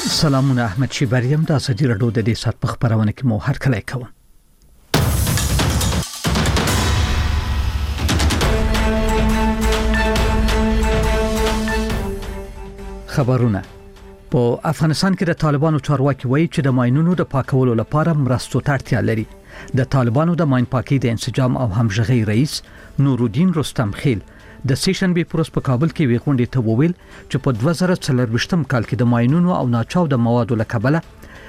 سلامونه احمد شیبریم د اسدی رډو د دې سات په خبرونه کې مو هر کله کوم. خبرونه په افغانستان کې د طالبانو چارواکي وایي چې د ماینونو د پاکولو لپاره مرستو ته اړتیا لري. د طالبانو د ماین پاکي د انسجام او همغږي رئیس نورالدین رستم خیل د سیشنبه پروس په کابل کې ویغونډې ته وویل چې په 2024م کال کې د ماینونو او ناچاو د موادو لکبله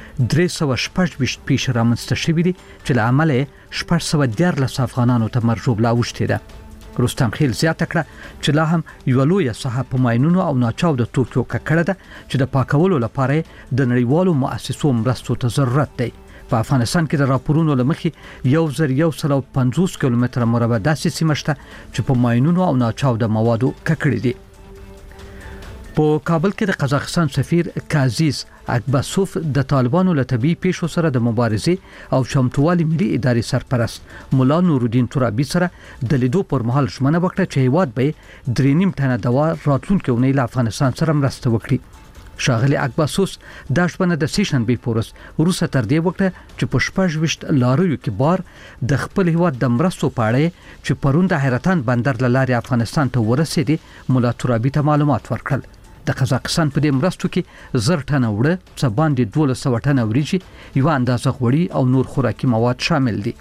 316 پیش رامنځته شوې دي چې له عمله 614 افغانانو ته مرجوب لا وشته ده. رستم خیل زیاته کړه چې لا هم یو لوی صحه په ماینونو او ناچاو د توکیو ککړه ده چې د پاکولو لپاره د نړیوالو مؤسسو مرستو ته ضرورت دی. په افغانستان کې د راپورونو لمخې 1150 کیلومتره مربع داسې سیمه شته چې په ماینونو او ناچاو د موادو ککړې دي. په کابل کې د قزاقستان سفیر کازیز اکباسوف د طالبانو له طبي پیښو سره د مبارزې او چمتووالي ملي ادارې سرپرست مولا نورالدین ترابي سره د لیدو پر مهال ژمنه وکړه چې هیواد به 3.5 ټنه دوا راتلونکي اونۍ له افغانستان سره مرسته وکړي. شاغلی اکباسوس د شپنه د سیشنبه پورس روسه تر دې وکړه چې په 28 لاریو کې بار د خپل هیواد د مرستو پاړې چې پرون د حیرتان بندر لاري افغانستان ته ورسېدي مولا ترابي ته معلومات ورکړل. د قزاقستان په دې مرستو کې 1000 ټنه وړه، څه باندې 1200 ټنه وریجې، یو اندازه غوړي او نور خوراکي مواد شامل دي.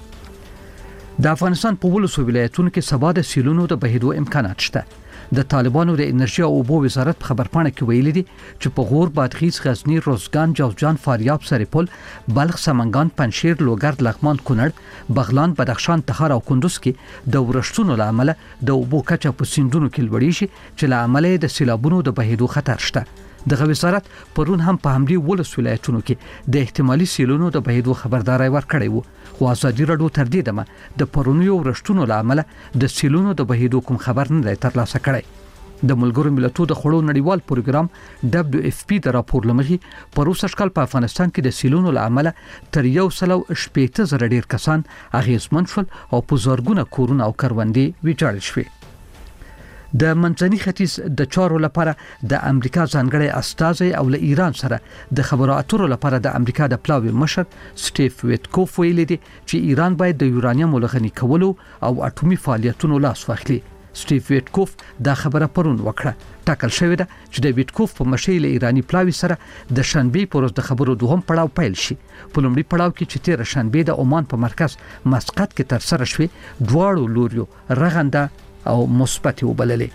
د افغانستان په ولسو ولایتونو کې سبا د سیلونو د بهیدو امکانات شته. د طالبانو د انرژي او اوبو وزارت په خبرپاڼه کې ویلي دي چې په غور، بادغیس، غزنی، روزګان، جوزجان، فاریاب، سرپل، بلخ، سمنګان، پنجشیر، لوګر، لغمان، کونړ، بغلان، بدخشان، تخار او کندوز کې د ورښتونو لامل د اوبو کچه په سیندونو کې لوړیږي چې لامل د سیلابونو د بهیدو خطر شته. دغه وزارت پرون هم په همدې ولس ولایتونو کې د احتمالي سیلونو د بهیدو خبرداري ورکړې وو. خو ازادي رادیو تر دې دمه د پرونیو ورښتونو لامل د سیلونو د بهیدو کوم خبر نه دی ترلاسه کړی. د ملګرو ملتونو د خړو نړیوال پروګرام WFP د راپور لمخې په روسي شکل په افغانستان کې د سیلونو لامل تر 180,000 ډیر کسان اغیزمن شول او په زرګونه کورونه او کروندې ویجاړ شوي. د منځني ختیځ د چارو لپاره د امریکا ځانګړی استازی او له ایران سره د خبرو اترو لپاره د امریکا د پلاوی مشر سټیف ویټکوف ویلي دی چې ایران باید د یورانیم لغنی کولو او اټومي فعالیتونو لاس واخلي. سټیف ویټکوف دا خبره پرون وکړه. ټاکل شوې ده چې د ویټکوف په مشرۍ له ایرانی پلاوی سره د شنبه پروز د خبرو دوهم پړاو پیل شي. په لومړي پړاو کې چې 13 شنبه د عمان په مرکز مسقط کې تر سره شوې، دواړو لوریو رغنده او مثبت وبللې.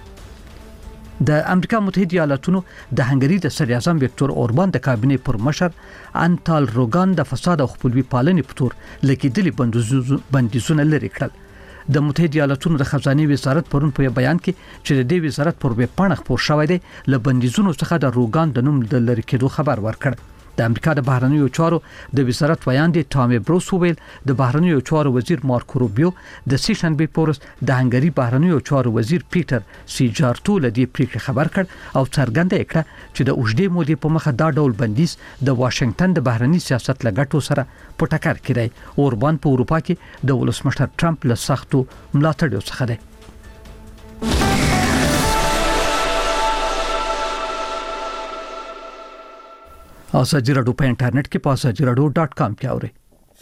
د امریکا متحده ایالاتونو د هنګری د صدر اعظم وکټور اوربان د کابینې پر مشر انټال روګان د فساد او خپلوي پالنې په تور لګیدلي بندیزونه لري کړل. د متحده ایالاتونو د خزانه وزارت پرون په بیان کې چې د دې وزارت پر ویب پاڼه خبر شوی دی ل بندیزونو څخه د روګان د نوم د لری کېدو خبر ورکړ. د امریکا د بهرنیو چارو د وزارت ویاندې ټامي بروس ویل د بهرنیو چارو وزیر مارکو روبیو د سیشنبه پورس د هنګری بهرنیو چارو وزیر پیټر سیجارتو له دې پریکړې خبر کړ او څرګنده کړه چې د اوږدې مودې په مخه دا ډول بندیز د واشنگټن د بهرنی سیاست لګټو سره په ټکر کې دی. اوربان په اروپا کې د ولسمشر ټرمپ له سختو ملاتړو څخه دی. اسدی رادیو په انټرنیټ کې په asadiradyo.com کې اورئ.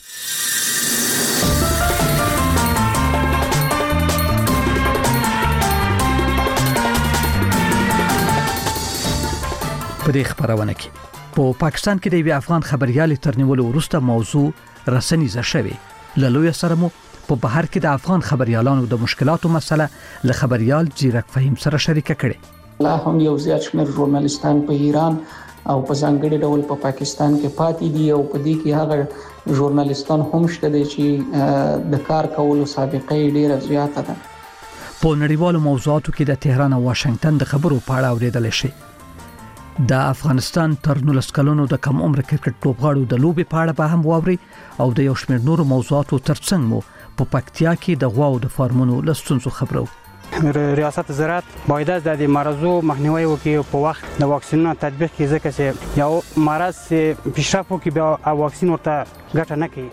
په دې خبرونه کې په پاکستان کې د یو افغان خبريال ترنیول وروسته موضوع رسنیزه شوه. لوی سره مو په بهر کې د افغان خبريالانو د مشکلاتو مسله ل خبريال زیرک فهیم سره شریکه کړي. لا هم یو زیات شمېر ژورنالیستان په ایران او په ځانګړي ډول په پاکستان کې پاتې دي او په دې کې هغه ژورنالیستان هم شته چې د کار کولو سابقه ډیره زیاته ده. په نړیوالو موضوعاتو کې د تهران او واشنگټن د خبرو په اړه اوریدل شي. د افغانستان تر 19 کلونو د کم عمر کرکټ لوبغاړو د لوبي په اړه به هم واوري او د یو شمېر نورو موضوعاتو ترڅنګ مو په پکتیا کې د غواو د فارمونو لستونزو خبرو. ریاست زراعت باید از د مرزو مخنیوي وکړي په وخت د واکسینونو تطبیق کې ځکه چې یو مرز پیشرفت وکړي بیا واکسین ورته ګټه نه کوي.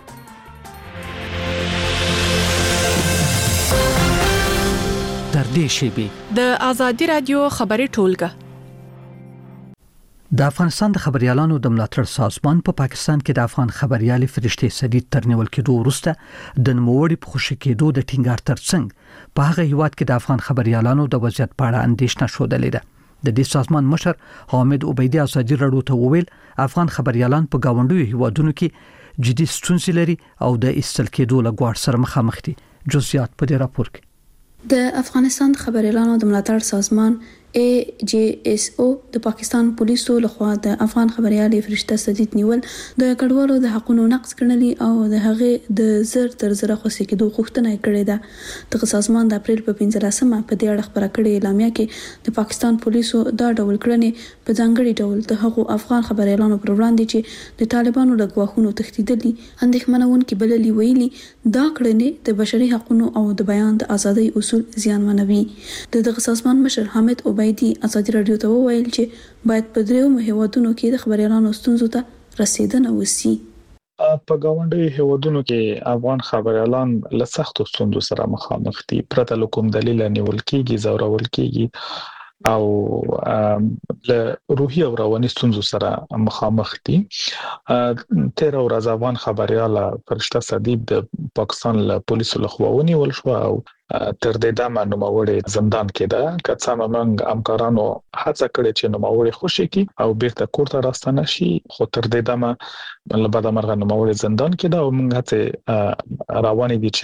تر دې شی به د ازادي رادیو خبري ټولګه د افغانستان د خبريالانو د ملاتړ سازمان په پاکستان کې د افغان خبريالي فرشته سدید ترنیول کېدو وروسته د نوموړي په خوشی کېدو د ټینګار ترڅنګ په هغه هیواد کې د افغان خبريالانو د وضعیت په اړه اندېښنه شودلې ده। د دې سازمان مشر حامد عبیدی ازادي رادیو ته وویل افغان خبريالان په گاونډیو هیوادونو کې جدي ستونزې لري او د استل کېدو له ګواښ سره مخامخ دي۔ جزئیات په دې راپور کې د افغانستان خبريالانو د ملاتړ سازمان AJSO د پاکستان پولیسو لخوا د افغان خبريالي فرشته سدید نیول د کډوالو د حقوقو نقض کړنلي او د هغه د زر تر زره خوشی کېدو غوښتنه کړې ده۔ د سازمان د اپریل په 15مه په دې اړه خبره کړې اعلامیه کې د پاکستان پولیسو دا ډول کړنې په ځانګړي ډول د هغو افغان خبريالانو پر وړاندې چې د طالبانو له ګواښونو تښتیدلي اندېښمنونکي بللي ویلي دا کړنې د بشري حقوقو او د بیان د ازادۍ اصول زیانمنوي۔ دغه سازمان مشر حامد عبیدی ازادي رادیو ته وویل چې باید په دریو هیوادونو کې د خبريالانو ستونزو ته رسیدنه وشي۔ په گاونډي هیوادونو کې افغان خبريالان له سختو ستونزو سره مخامخ دي، پرته له کوم دلیل نیول کېږي، زورول کېږي او له روحي او رواني ستونزو سره مخامخ دي۔ تیر ورځ افغان خبرياله فرشته سدید د پاکستان له پولیسو لخوا ونیول شو او تر دې دمه نوموړی زندان کې ده، که څه موږ همکارانو هڅه کړې چې نوموړی خوشی کی او بیرته کور ته راستنه شي، خو تر دې دمه له بعد مرغه نوموړی زندان کې ده او موږ هڅه روانې دي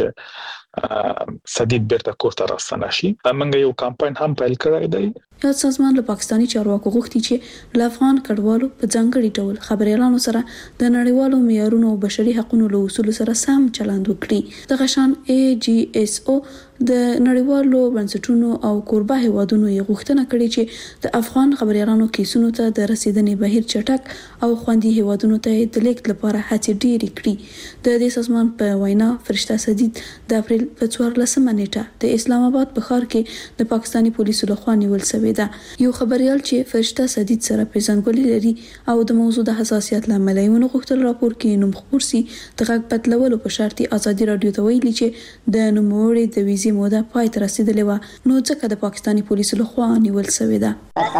چې سدید بیرته کور ته راستنه شي۔ موږ یو کمپاین هم پیل کړی دی۔ یاد سازمان له پاکستاني چارواکو غوښتي چې له افغان کډوالو په ځانګړي ډول خبريالانو سره د نړیوالو معیارونو او بشري حقوقو له اصول سره سم چلند وکړي۔ د غشان AJSO د نړیوالو بنسټونو او کوربه هیوادونو یې غوښتنه کړې چې د افغان خبريالانو کیسونو ته د رسیدنې بهیر چټک او خوندي هیوادونو ته د لیږد لپاره هڅې ډېرې کړي۔ د دې سازمان په وینا فرشته سدید د اپریل په 14مه نیټه د اسلام آباد په ښار کې د پاکستاني پولیسو لخوا نیول شوی ده۔ یو خبريال چې فرشته سدید سره پیژندګلوي لري او د موضوع د حساسیت لامل یې غوښتل راپور کې نوم خبر سي د غږ بدلولو په شرط ازادي رادیو ته ویلي چې د نوموړي د ویزې موده پای ته رسیدلې و، نو ځکه د پاکستاني پولیسو لخوا نیول شوی ده۔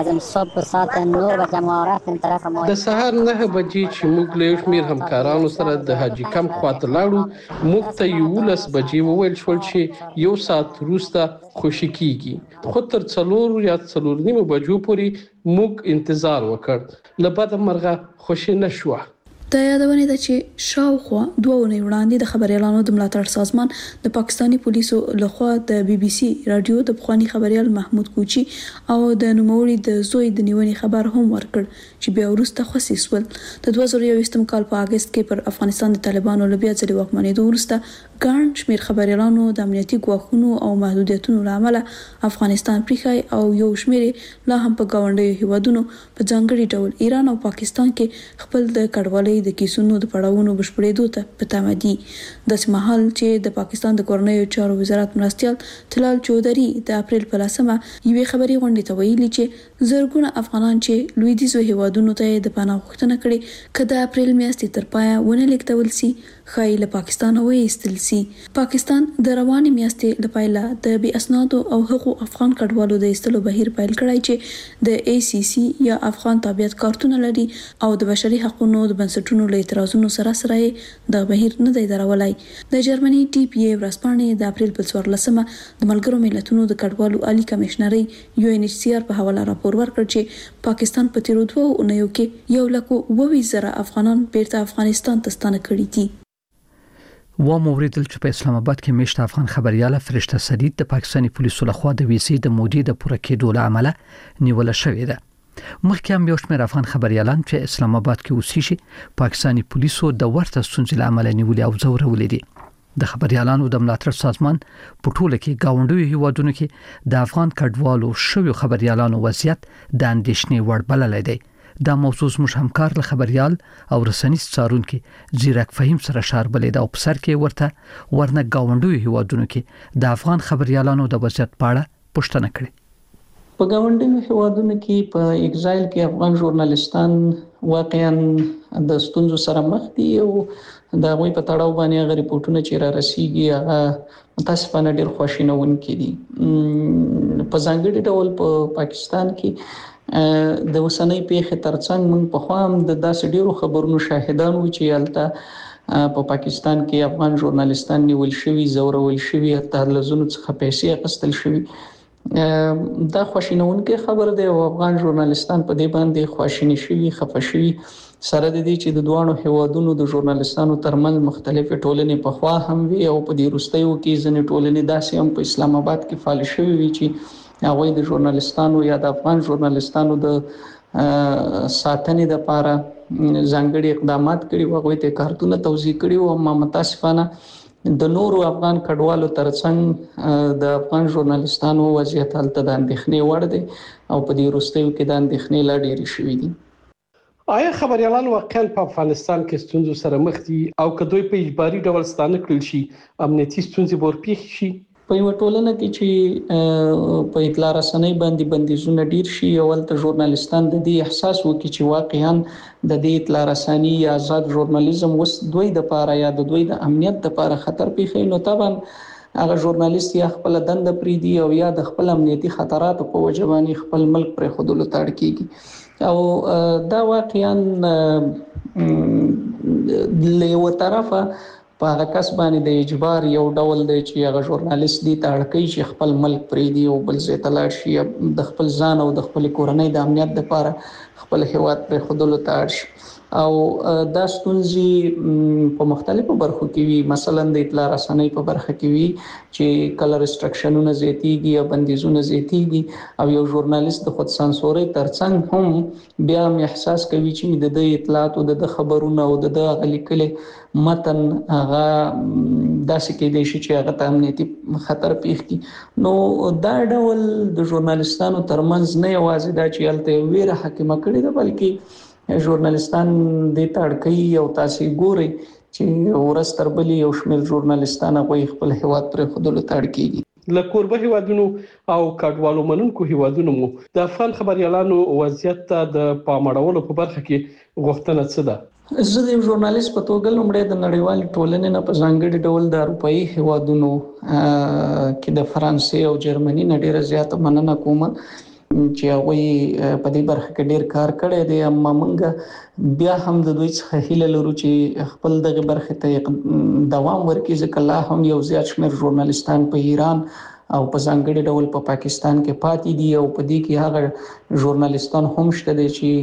د سهار 9 بجې چې موږ له شمیر همکارانو سره د حاجی کم خواته لاړو، موږ ته 11 بجې وویل شول چې یو ساعت وروسته خوشی کیږي، خو تر 4 یا 4:30 بجو پورې موږ انتظار وکړ، له بعد مرغه خوشی نشوه۔ د یادونه ده چې شاوخوا 2 ونې وړاندې د خبريالانو د ملاتړ سازمان د پاکستاني پولیسو لخوا د BBC رادیو د بخوانی خبريال محمود کوچی او د نوموړي د زوی د نیونې خبر هم ورکړ چې بیا وروسته خصیص ول۔ د 2021 کال په اگست کې پر افغانستان د طالبانو له بیا ځلې واکمنېدو وروسته ګڼ شمېر خبريالانو د امنیتي ګواښونو او محدودیتونو له امله افغانستان پریښی او یو شمېر لا هم په گاونډیو هیوادونو په ځانګړي ډول ایران او پاکستان کې خپل د کډوالۍ د کیسونو د پړاوونو بشپړېدو ته په تمه دي۔ د مهال چې د پاکستان د کورنیو چارو وزارت مرستيال تلال چودري د اپریل په 10مه یوې خبري غونډې ته ویلي چې زرګونه افغانان چې لویدیځو هیوادونو ته د پناه غوښتنه کړې کله د اپریل میاشتې تر پایه ونه لیکتول سي خای له پاکستان وایستل سي۔ پاکستان د روانې میاشتې د پایله د بي اسنادو او حقوق افغان کډوالو د ایستلو بهیر پیل کړی چې د ACC یا افغان تابعیت کارتونه لري او د بشري حقوقو د بنسټونو له اعتراضونو سره د بهیر نه دی درولای۔ د جرمني TPA ورځپاڼې د اپریل په 14مه د ملګرو ملتونو د کډوالو عالی کمشنري UNHCR په حواله راپور ورکړ چې پاکستان په تیرو 2 اونیو کې 1,20,000 افغانان بیرته افغانستان ته ستانه کړي دي۔ و موریدل چې په اسلام آباد کې میشت افغان خبرياله فرشته سدید د پاکستاني پولیسو لخوا د ویزې د مودې د پوره کېدو له امله نیول شوې ده۔ مخکې هم یو شمېر افغان خبريالان چې اسلام آباد کې اوسېږي پاکستاني پولیسو د ورته ستونزې له امله نیولې او ځورولې دي۔ د خبريالانو د ملاتړ سازمان په ټوله کې گاونډیو هیوادونو کې د افغان کډوالو شویو خبريالانو وضعیت د اندېښنې وړ بللی دی۔ دا موضوع زموږ همکار له خبريال او رسنیز څارونکو زیرک فهیم سره شاربلې ده او په سر کې ورته ورنه گاونډیو هیوادونو کې د افغان خبريالانو د وضعیت په اړه پوښتنه کړې۔ په گاونډیو هیوادونو کې په ایگزایل کې افغان ژورنالیستان واقعا د ستونزو سره مخ دي او دا غوي په تړاو باندې غو ریپورتونه چې را رسیدي هغه متاسفانه ډیر خوشینونکي دي۔ په ځانګړي ډول په پاکستان کې د وسنۍ پیښې ترڅنګ موږ په خوا هم د داسې ډیرو خبرونو شاهدان وو چې البته په پاکستان کې افغان ژورنالیستان نیول شوي، زورول شوي، حتی لزونو څخه پیسې اخیستل شوي. دا خواشینونکې خبر دی او افغان ژورنالیستان په دې باندې خواشینی شوي، خفه شوي، سره د دې چې د دوه هیوادونو د ژورنالیستانو ترمنځ مختلفې ټولنې په خوا هم وي او په دې وروستیو کې ځینې ټولنې داسې هم په اسلام آباد کې فعال شوي وي چې هغه د ژورنالیستانو یا د افغان ژورنالیستانو د ساتنې لپاره ځانګړي اقدامات کړي وو، هغه ته کارتونه توزیع کړي وو. اما متاسفانه د نورو افغان کډوالو ترڅنګ د افغان ژورنالیستانو وضعیت هلته د اندېښنې وړ دی او په دې وروستیو کې د اندېښنې لا ډېرې شوي دي. آیا خبريالان واقعا په افغانستان کې ستونزو سره مخ دي او که دوی په اجباري ډول ستانه کړل شي امنیتي ستونزې به ورپېښ شي؟ په یو ټولنه کې چې په اطلاع رسنۍ باندې بندیزونه ډیر شي او ولته ژورنالیستان د دې احساس وکړي چې واقعا د دې اطلاع رسنۍ یا آزاد ژورنالیزم وس دوی د لپاره یا د دوی د امنیت لپاره خطر پیښي، نو طبعا هغه ژورنالیست یا خپل دنده پریدي او یا د خپل امنیتي خطراتو په وجه باندې خپل ملک پر خودلو تاړ کیږي او دا واقعا له یو طرفه په هغه کس باندې د اجبار یو ډول دی چې هغه ژورنالیست دی ته اړ کوي چې خپل ملک پریدي او بل ځای ته لاړ شي، د خپل ځان او د خپل کورنۍ د امنیت لپاره خپل هیواد پر خودلو ته اړ شي. او دا ستونزې په مختلفو برخو کې وي، مثلا د اطلاع رسنۍ په برخه کې وي چې کله ریستریکشنونه زیاتېږي یا بندیزونه زیاتېږي او یو ژورنالیست د خود سانسورۍ ترڅنګ هم بیا احساس کوي چې د اطلاعاتو د خبرونو او د غلیکل متن هغه داسې کېدای شي چې هغه ته امنیتي خطر پیښ کړي. نو دا ډول د ژورنالیستانو ترمنځ نه یوازې دا چې الته ویره حاکمه کړې ده، بلکې ژورنالیستان د تړکۍ او تاسو ګوري چې ورستر بلی یو شمېر ژورنالیستان غوي خپل هیواد پر خودلو تړ کیږي. له کوربه هیوادونو او کډوالو منونکو هیوادونو مو د افغان خبريالانو وضعیت ته د پامړولو په برخه کې غوښتنه څه ده؟ زه د ژورنالیست په توګه لومړی د نړیوال ټولنې نه په ځانګړي ډول د اروپאי هیوادونو کې د فرانسې او جرمني نه ډیره زیاته مننه کوم چې هغه په دې برخه کې ډیر کار کړی دی. اما موږ بیا هم د دوی څخه هیله لرو چې خپل دغه برخه ته دوام ورکړي، ځکه لا هم یو زیات شمېر ژورنالیستان په ایران او په ځانګړي ډول په پاکستان کې پاتې دي او په دې کې هغه ژورنالیستان هم شته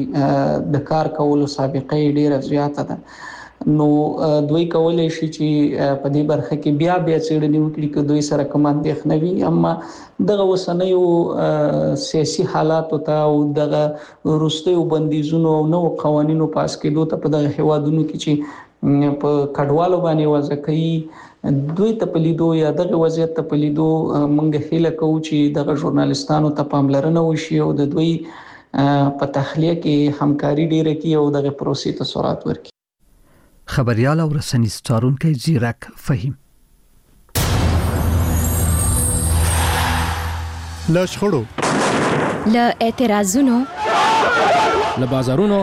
چې د کار کولو سابقه ډیره زیاته ده. نو دوی کولای شي چې په دې برخه کې بیا څېړنې وکړي چې دوی سره کوم اندېښنه وي. اما دغه وسنیو سیاسي حالات ته او دغه وروستیو بندیزونو او نو قوانینو پاس کېدو ته په دغه هیوادونو کې چې په کډوالو باندې وضع کوي دوی ته پلیدو یا دغه وضعیت ته پلیدو موږ هیله کوو چې دغه ژورنالیستانو ته پاملرنه وشي او د دوی په تخلیه کې همکاري ډیره کړي او دغه پروسې ته سرعت ورکړي. خبريال او رسنیز څارونکي زیرک فهیم. له شخړو، له اعتراضونو، له بازارونو،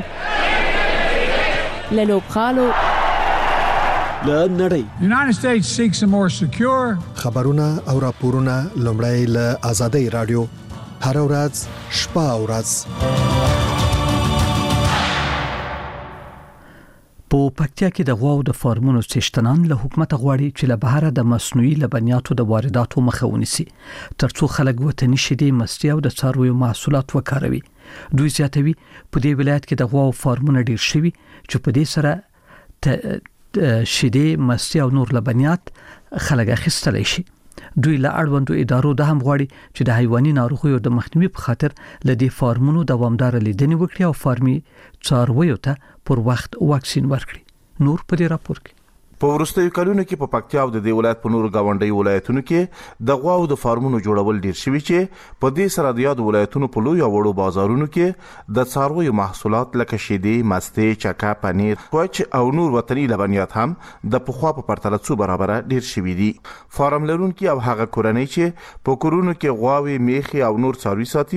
له لوبخالو، له نړۍ. United States seeks a more secure. خبرونه او راپورونه لومړی له آزادۍ رادیو هر ورځ شپه او ورځ. په پکتیا کې د غواو د فارمونو څښتنان له حکومت غواړي چې له بهره د مصنوعي لبنیاتو د وارداتو مخه ونیسي ترڅو خلک وطني شیدې، مستي او د څارویو محصولات وکاروي. دوی زیاتوي په دې ولایت کې د غواو فارمونه ډیر شوي چې په دې سره شیدې، مستي او نور لبنیات خلک اخیستلی شي. دوی له اړوندو ادارو د هم غواړي چې د حیواني ناروغیو د مخنیوي په خاطر ل دې فارمونو دوامدار لیدنې وکړي او فارمي څارویو ته پر وخت واکسین ورکړي. نور په دې راپور کې په ورستیو کلونو کې په پکتیا او د دې ولایت په نورو گاونډي ولایتونو کې د غواو د فارمونو جوړول ډیر شوي چې په دې سره د یاد ولایتونو په لوی او وړو بازارونو کې د څارویو محصولات لکه شیدې، مستي، چکه، پنیر، کوچ او نور وطني لبنیات هم د پخوا په پرتله څو برابر ډیر شوي دي. فارم لرونکي او هغه کورنۍ چې په کورونو کې غواوې، میخي او نور څاروي ساتي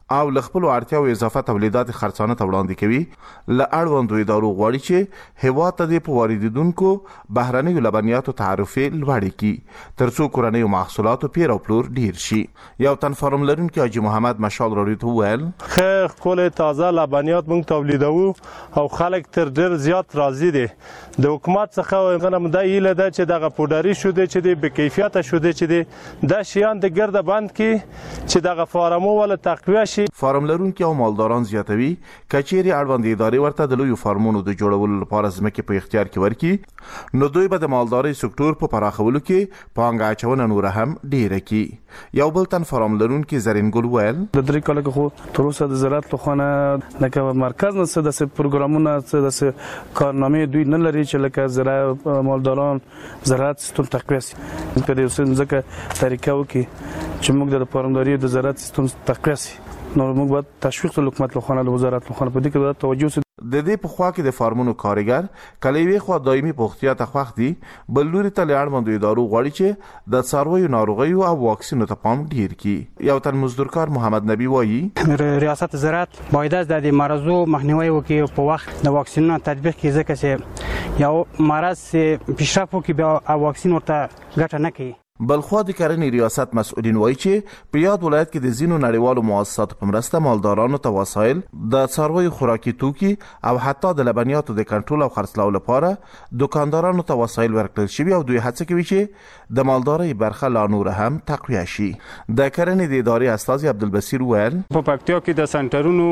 او لخپل اړتیاو اضافه تولیدات خرڅانه وړاندې کوي ل اړوندو ادارو غواړي چې هوا ته د واردیدونکو بهرنۍ لبنیاتو تعرفه لوړ کړي ترڅو کورنۍ محصولاتو پیر او پلور ډیر شي. یو تن فارم لرونکي حاجی محمد مشال راډیو ته ویل خیر کول تازه لبنیات موږ تولیدوو او خلک تر ډیر زیات راضي دي. د حکومت څخه غنم د ایله د چې دغه پودری شوه چې د بکیفیت شوه چې د شیان د ګرد بند کې چې دغه فارمو ول تقویه شي. فارم لرونکي او مالداران زیاتوي کچېری اړوند ادارې ورته د لوی فارمونو د جوړولو لپاره ځمکې په اختیار کې ورکړي نو دوی به د مالداري سکتور په پراخولو کې پانګه اچونه نور هم ډیره کی. یو بل تن فارم لرونکي زرین ګل ویل د درې کال کې خو تر اوسه د زراعت لخوا لکه مرکز نه څه د پروګرامونه څه د کارنامې دوی نه لري چې لکه زراعت مالداران زراعت سیستم تقویه شي په دې وسیله ځکه طریقه وکي چې موږ د فارمداري د زراعت سیستم تقویه شي نو موږ باید تشویق د حکومت لخوا د وزارت لخوا په دې کې توجه د دې په خوا کې د فارمونو کارګر کله وی خو دایمي پوښتیا ته خوښ دي بل لوري ته لاړمند ادارو غواړي چې د څارویو ناروغیو او واکسینو ته پام ډیر کړي. یو تن مزدورکار محمد نبی وایي ریاست زراعت باید از د مرزو مخنیوي وکړي په وخت د واکسینونو تطبیق کې ځکه چې یو مرز پیشرفت وکړي بیا واکسین ورته ګټه نه کوي. بلخوا د کرنې ریاست مسؤلین وایي چې په یاد ولایت کې د زینو نړیوالو مؤسساتو په مرسته مالدارانو ته وسایل د څارویو خوراکي توکي او حتی د لبنیاتو د کنټرول او خرڅلاو لپاره دکاندارانو ته وسایل ورکړل شوي او دوی هڅه کوي چې د مالدارۍ برخه لا نور هم تقویه شي. د کرنې د ادارې استاذ عبدالبصیر ویل په پکتیا کې د سنټرونو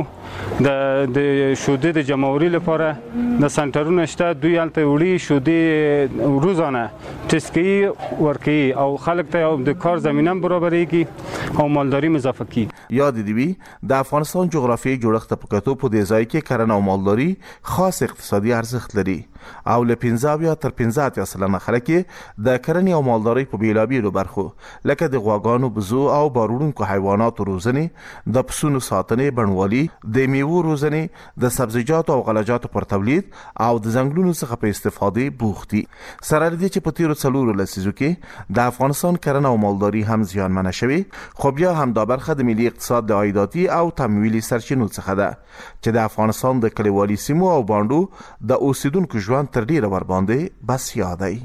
د شودې د جمعوري لپاره د سنټرونو شته دوی هلته وړي شودې روزانه ټیسټ کوي ورکوي او خلک ته د کار زمینه برابرېږي او مالداري اضافه کوي. یاد دی وی د افغانستان جغرافیایي جوړښت په کتو په دې ځای کې کرنه او مالداري خاص اقتصادي ارزښت لري او له 15 تر 15% خلک د کرنې او مالداري په بیلابیلو برخو لکه د غواګانو بزو او بارونکو حیواناتو روزنې د پسونو ساتنې بڼوالي د میوو روزنې د سبزیجاتو او غلجاتو پر تولید او د ځنګلونو څخه په استفاده بوختي. سره دې چې په تیرو 4 لسیزو کې د افغانستان کرنه او مالداري هم زیانمنه شوي خو بیا هم دا برخه د ملي اقتصاد د عایداتي او تمویلي سرچینو څخه ده چې د افغانستان د کلیوالي سیمو او باندو د اوسیدونکو ژوند تر ډیره ور باندې بس یادای.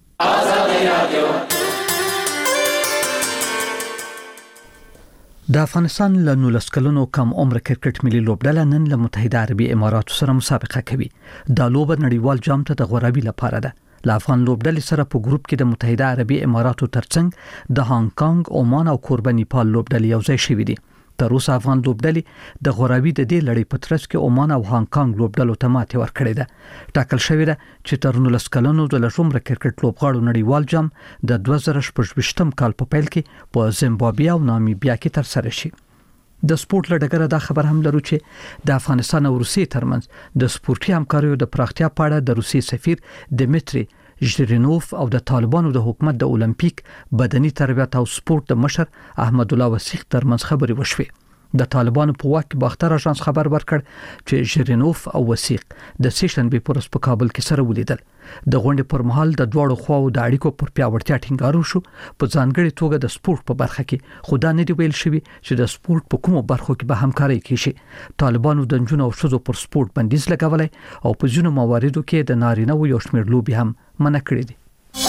د افغانستان له 19 کلونو کم عمر کرکټ ملي لوبډله نن له متحده عربي اماراتو سره مسابقه کوي. دا لوبه نړیوال جام ته د غوړابي لپاره ده. له افغان لوبډلې سره په ګروپ کې د متحده عربي اماراتو ترڅنګ د هانګ کانګ، عمان او کوربه نیپال لوبډلې یو ځای شوې دي. تر اوسه افغان لوبډلې د غوړابي د دې لړۍ په ترڅ کې عمان او هانګ کانګ لوبډلو ته ماتې ورکړې ده. ټاکل شوې ده چې تر 19 کلونو د لږ کرکټ لوبغاړو نړیوال جام د 2018 کال په پیل کې په زیمبابوې او نامیبیا کې ترسره شي. د سپورت لړګره دا خبر هم لرو چې د افغانستان او روسیې ترمنځ د سپورتي همکاریو د پراختیا په اړه د روسیې سفیر دمیتری ژیرینوف او د طالبانو د حکومت د اولمپیک بدني تربیت او سپورت د مشر احمد الله وسیق ترمنځ خبري وشوي. د طالبانو په واک باختر اژانس خبر ورکړ چې ژیرینوف او وسیق د سیشنبه پر په کابل کې سره ولیدل. د غونډې پر مهال د دوړو خواو د اړیکو پر پیاوړتیا ټینګار وشو په ځانګړي توګه د سپورت په برخه کې خدا نه دی ویل شوی چې د سپورت په کومو برخو کې به همکاري کیږي. طالبانو د جنونو او شذو پر سپورت بندیز لګولای او په ځینو مواردو کې د نارینه او یو شمېر لوبي هم منع کړی دي.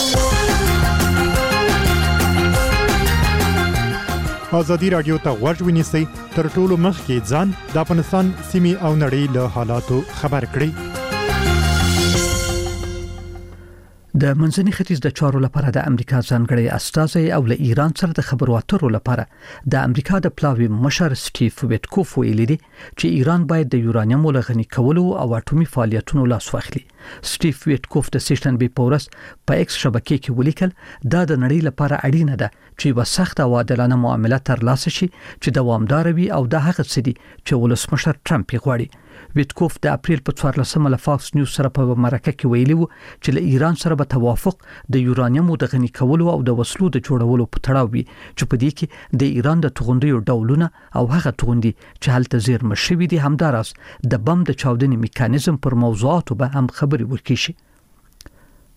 ازادي رادیو ته غوږ ونیسئ تر ټولو مخکې ځان د افغانستان سیمې او نړۍ له حالاتو خبر کړئ. د منځني ختیځ د چارو لپاره د امریکا ځانګړی استازی او له ایران سره د خبرو اترو لپاره د امریکا د پلاوی مشر سټیف ویټکوف ویلي دي چې ایران باید د یورانیم لغنی کولو او اټومي فعالیتونو لاس واخلي. سټیف ویټکوف د سیشنبه په ورځ په ایکس شبکې کې ولیکل دا د نړۍ لپاره اړینه ده چې په سخت او عادلانه معاملات ترلاسه شي چې دوامدار وي او د هغه څه دي چې ولسمشر ټرمپ غواړي. ویټکوف د اپریل په 14 له فاکس نیوز سره په مرکه کې ویلي وو چې له ایران سره به توافق د یورانیم د غني کولو او د وسلو د جوړولو په تړاو وي چې په دې کې د ایران د توغندیو ډولونه او هغه توغندي چې هلته زیرمه شوي دي همداراز د بم د چاودنې میکانیزم پر موضوعاتو به هم خبري وکړي.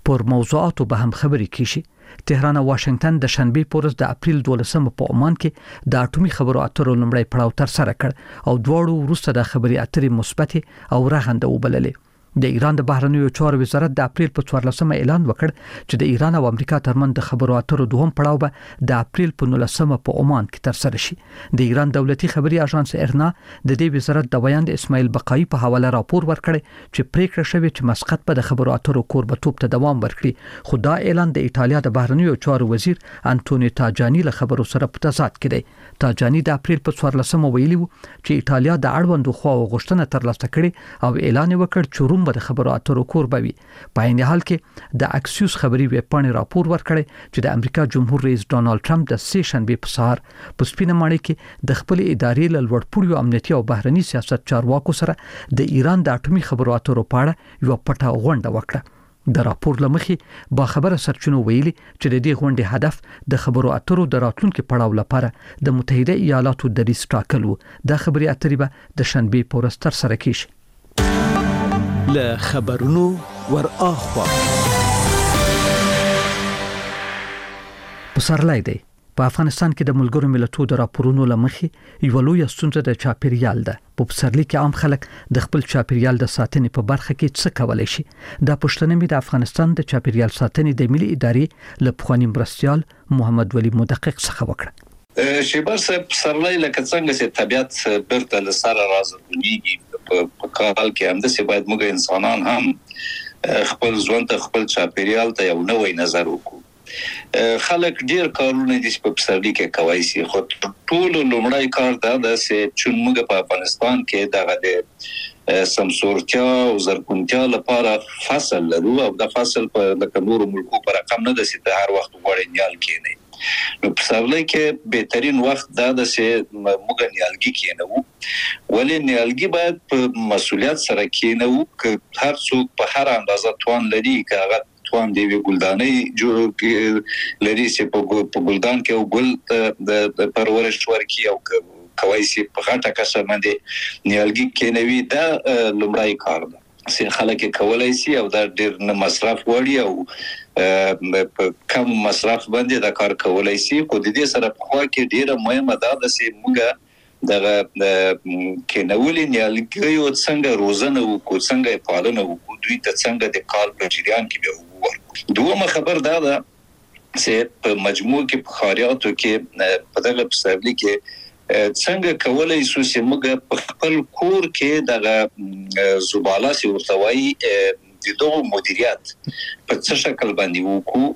پر موضوعاتو به هم خبرې کیشي. تهران او واشنگټن د شنبه پورز د اپریل 12 په عمان کې د اټومي خبرو اترو لومړی پړاو تر سره کړ او دواړو وروسته د خبري اترې مثبت او رغنده وبللې. د ایران د بهرنیو چارو وزارت د اپریل په 14 اعلان وکړ چې د ایران او امریکا ترمن د خبرو اترو دوهم پړاو به د اپریل په 19 په عمان کې تر سره شي. د ایران دولتي خبري اژانس ارنا د دې وزارت د بیان د اسماعیل بقایي په حواله راپور ورکړی چې پریکړه شوې چې مسقط په د خبرو اترو کوربتوب ته دوام ورکړي، خو دا اعلان د ایتالیا د بهرنیو چارو وزیر انټونی تاجانی له خبرو سره په تضاد کې دی. تاجانی د اپریل په 14 ویلي وو چې ایتالیا د اړوندو خواو غوښتنه ترلاسه کړې او اعلان وکړ چې روم به د خبرو اترو کور بوي. په عین حال کې د اکسیوس خبري ویبپاڼې راپور ورکړی چې د امریکا جمهور رئیس ډونالد ټرمپ د سه شنبه په سهار په سپینه ماڼۍ کې د خپل ادارې له لوړپوړو امنیتي او بهرني سیاست چارواکو سره د ایران د اټومي خبرو اترو په اړه یو پټه غونډه وکړه. د راپور لمخې با خبره سرچینو ویلي چې د دې غونډې هدف د خبرو اترو د راتلونکو پړاو لپاره د متحده ایالاتو د دریس ټاکل وو. د خبري اترې به د شنبه په ورځ تر سره کیږي. له خبرونو ور اخوا پسرلی دی. په افغانستان کې د ملګرو ملتونو د راپورونو لمخې یو لوی ستونزه د چاپیریال ده. په پسرلی کې عام خلک د خپل چاپیریال د ساتنې په برخه کې څه کولای شي؟ دا پوښتنه مې د افغانستان د چاپیریال ساتنې د ملي ادارې له پخواني مرستیال محمد ولی مدقق څخه وکړه. شیبر صاحب پسرلی لکه څنګه چې طبيعت برته لسره راځي په کال کې هم د څه باید موږ انسانان هم خپل ژوند ته خپل چاپیریال ته یو نوې نظر وکړو. خلک ډیر کارونه دي په پسرلی کې کوي سي، خو ټول لومړی کار دا ده چې موږ په افغانستان کې د سمسورتیا او زرغونتیا لپاره فصل لرو او د فصل په د نورو ملکو پر رقم نه ده چې هر وخت غوړې نیال کېنه. نو پسرلی کې بهترین وخت دا ده چې موږ نیالګي کېنو، ولې نیالګي باید په مسؤلیت سره کېنو چې هر څوک په هر اندازه توان لري چې هغه توان دی ګلدانې جوړ لري چې په ګلدان کې او ګل د پرورش ورکی او کوي چې په غټه کسه باندې نیالګي کېنوي. دا لومړی کار ده چې خلک کولای شي او دا ډیر نه مصرف وړي او په کم مصرف باندې دا کار کولای شي. خو د دې سره په خوا کې ډیره مهمه ده چې موږ دغه کېنولې نیالګیو څنګه روزنه وکړو، څنګه پالنه وکړو، دوی ته څنګه د کال په جریان کې به وګورو. دومره خبر دا ده چې په مجموع کې په خاریاتو کې په دغه پسرلی کې څنګه کولای شو چې موږ په خپل کور کې دغه زباله سي ورتوي د دوه مدیریت په څه شکل باندې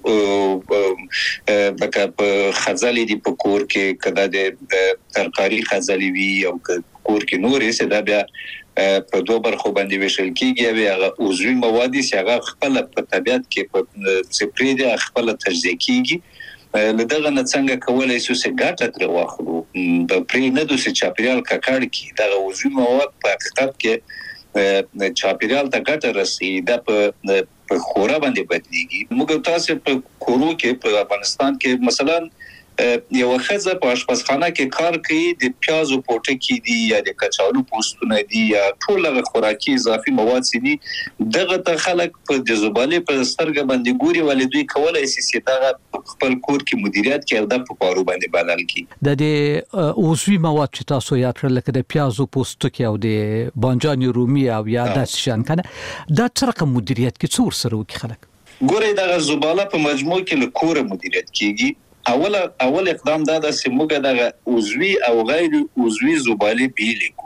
وکړو. لکه په خزالي دی په کور کې کدا د ترکاری خزالي وی او کور کې نورې څه دا بیا په دوه برخو باندې وشل کیږي، بیا هغه عضوي مواد چې هغه خپل په طبيعت کې په سپری دی خپل تجزیه کیږي. لدغه نه څنګه کولای شو چې ګټه تر واخلو د پرې نه د چاپیریال ککړ کی دغه عضوي مواد په حقیقت کې چاپیریال ته ګټه رسي دا په خورا باندې بدلیږي. موږ تاسو په کورو کې په افغانستان کې مثلا یو خزه په آشپزخانه کې کار کوي، د پیازو پوټکی دي یا د کچالو پوستونه دي یا ټول خوراکي اضافي مواد دي، دغه ته خلک په د زباله په سترګه باندې ګوري ولې دوی کولای شي چې دا خپل کور کې مدیریت کوي او د پارو باندې بدل کی. د عضوي مواد چې تاسو یاد کړل لکه د پیازو پوستکی او د بانجان رومي او یا د شان کنه دا څرګه مدیریت کې څور سره وکي خلک ګوري دغه زباله په مجموع کې له کور مدیریت کیږي. اول اقدام دا ده چې موږ دغه عضوي او غیر عضوي زباله بیلګو.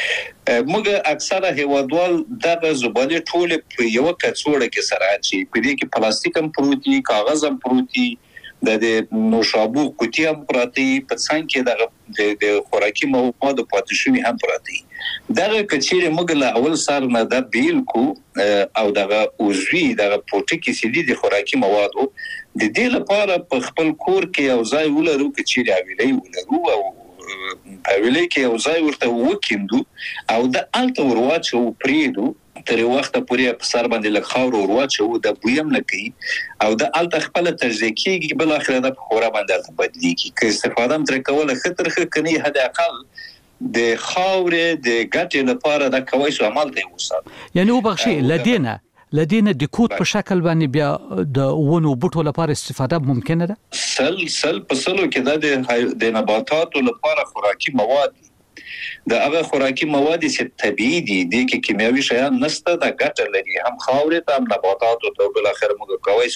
موږ اکثره هیوادوال دغه زباله ټول په یو کڅوړه کې سره اچي، په دې کې پلاستیک هم پروتي، کاغذ هم پروتي، د نوشابو قوتي هم پراتی، په څنګه کې د خوراکي مواد پاتې شوی هم پراتی. دغه کچېره موږ له اول سره نه د بیل کو او دغه عضوي دغه پروتیکي سي دي خوراکي مواد د دې لپاره په خپل کور کې یو ځای ولرو کچېره ویلې ولرو او ویلې کې یو ځای ورته وکیندو او د الته ورواچو پریدو تر وخت پورې په سر باندې له خاور ورواچو د بویم نه کوي او د الته خپل تجزیه کیږي بل اخر د خورا باندې بدلیږي که استفاده تر کوله خطر کني حد اقل د خاور د ګټې لپاره د کوي شو عمل دی وسه. یعنی وبخشي لدينا لدينا د کود په شکل باندې بیا د ونو بوټو لپاره استفاده ممکنه ده؟ سل په سلو کې د نباتاتو لپاره خوراکي مواد د هغه خوراکي مواد چې طبيعي دي د کیمیاوي شیان نشته د ګټه لري هم خاورې ته هم نباتاتو ته بل اخر موږ کوي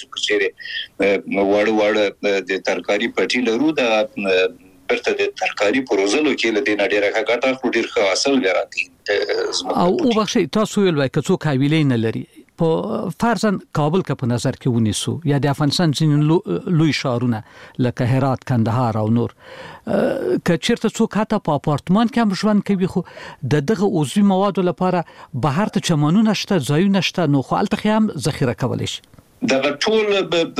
چې وړ د ترکاری پټي لرو د برته د ترکاری پروزلو کې لدې نډیره ګټه خو ډیر ښه حاصل ګرځي او بخښي تاسو ویل وای که څوک حویلې نه لري په فرضاً کابل کې په نظر کې ونیسو یا د افغانستان ځینې لوی ښارونه لکه هرات کندهار او نور که چیرته څوک حتی په اپارتمان کې هم ژوند کوي خو دغه عضوي موادو لپاره بهر ته چمنونه شته ځایونه شته نو خو الته هم ذخیره کولی شي دغه ټول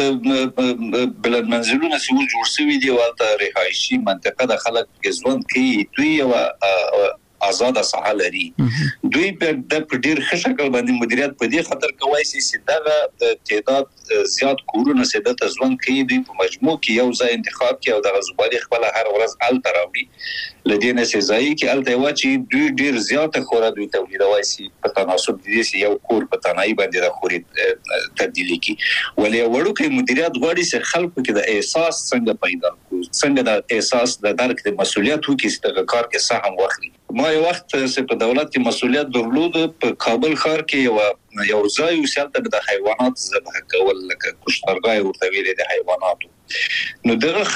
بلد منزلونه چې جوړ شوي دي ولته رهایشي منطقه د خلک ژوند کوي دوی او آزاد ساحه لري دوی په ډیر ښه شکل باندې مدیریت په دې خاطر کوي چې دغه تعداد زیات کورونه سده ته ځوان کوي دوی په مجموع کې یو ځای انتخاب کوي او دغه زبالي خپل هر ورځ ال تراوړي لدينا سي ځای کې ال دیواچی دوی ډیر زیات خوره دوی تولیدوي سي په تناسب دي چې یو کور په تنهایی باندې د خوري تبدیلی کی ولې وړو کې مدیریت غواړي چې خلکو کې د احساس څنګه پیدا کوي څنګه د احساس د درک د مسولیت وکړي چې د کار کې سهم واخلي ما یو وخت چې په دولت کې مسولیت درلود په کابل ښار کې یو ځای وسالته د حیوانات ذبح کول لکه کشتارګای ورته ویل د حیواناتو نو دغه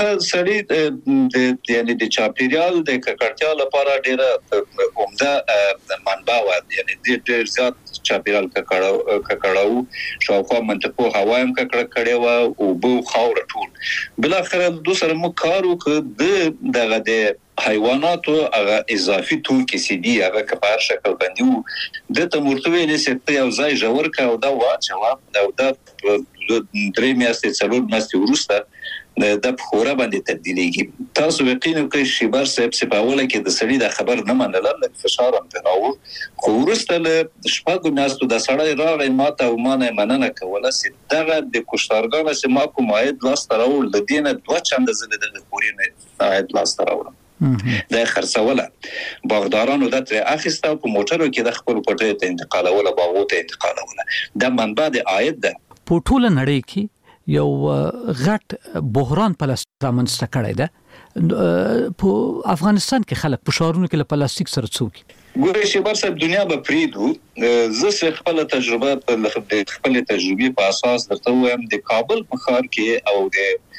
سړی یعنی د چاپیریال د ککړتیا لپاره ډیره عمده منبع و یعنی ډیر زیات چاپیریال ککړاو شاوخوا منطقو هوا هم ککړه کړي و او بو خاور ټول بل اخر دوسر مو کارو ک دغه د حیواناتو هغه اضافي توکي سي دي هغه کبار شکل باندې د تمرتوي نسبت یو ځای جوړ کا او دا واچوا دا درې میاشتې څلور میاشتې ورسته د خورا باندې تبدیلیږي تاسو یقینا کوي شیبر صاحب سپاوله کې د سړي د خبر نه منل لکه فشار هم تراو خو ورسته له شپږو میاشتو د سړی راغی ماته او مانه مننه کوله چې دغه د کوشتارګانو چې ما کوم عاید لاس تراو لدینه دوه چنده زله د پورینه عاید لاس تراو د خرڅوله باغدارانو د تر اخیسته په موټرو کې د خپل پټه ته انتقالوله باغو ته انتقالوله د منبع د عاید ده په ټوله نړۍ کې یو غټ بحران پلاسټرامنسته کړی ده په افغانستان کې خلک په شهرونو کې له پلاستیک سره څوک ګورې چې بر صاحب دنیا به پریدو زه خپل تجربه خپل تجربه په اساس درته وایم د کابل په ښار کې او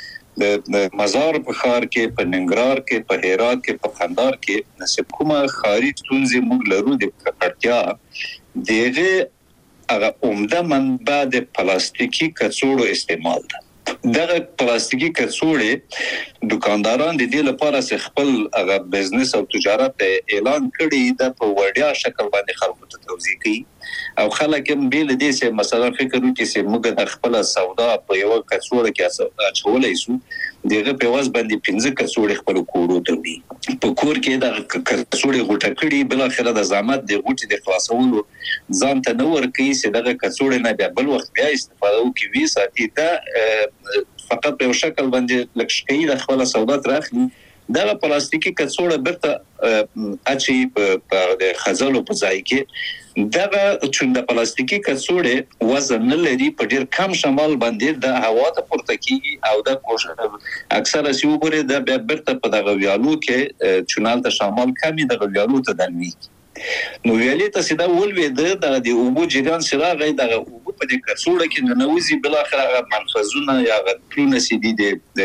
د مزار په ښار کې په ننګرهار کې په هرات کې په قندهار کې نسب کومه خاري ستونزې موږ لرو د ککړتیا دغه هغه عمده منبع د پلاستیکي کڅوړو استعمال ده دغه پلاستیکي کڅوړې دکانداران د دې لپاره چې خپل هغه بزنس او تجارت اعلان کړي د په وړیا شکل باندې خلکو ته توضیح کوي او خلک هم بیل دي چې مثلا فکر وکړي چې موږ د خپل سودا په یو کڅوړه کې اچولای شو دغه په واس باندې 15 کڅوړې خپل کورو ته وي په کور کې د کڅوړې غوټه کړي بل اخر د زحمت د غوټې د خلاصولو ځان ته نور کوي چې دغه کڅوړې نه بیا بل وخت بیا استفاده وکړي ساتي دا فقط په شکل باندې لکشکې د خپل سودا ترخلي دا پلاستیکي کڅوړه برته اچي په د خزلو په ځای کې دغه چې د پلاستیکي کڅوړې وزن نه لري په ډیر کم شمال باندې د هوا ته پورته کیږي او د کوشش اکثره سی وګوري د برته په دغه ویالو کې چونال ته شمال کمی د ویالو ته دلوي نو ویالې ته سیده ولوي د اوبو جریان سره غي د اوبو په د کڅوړه کې ننوزي بل اخر منفذونه یا غټونه سي دي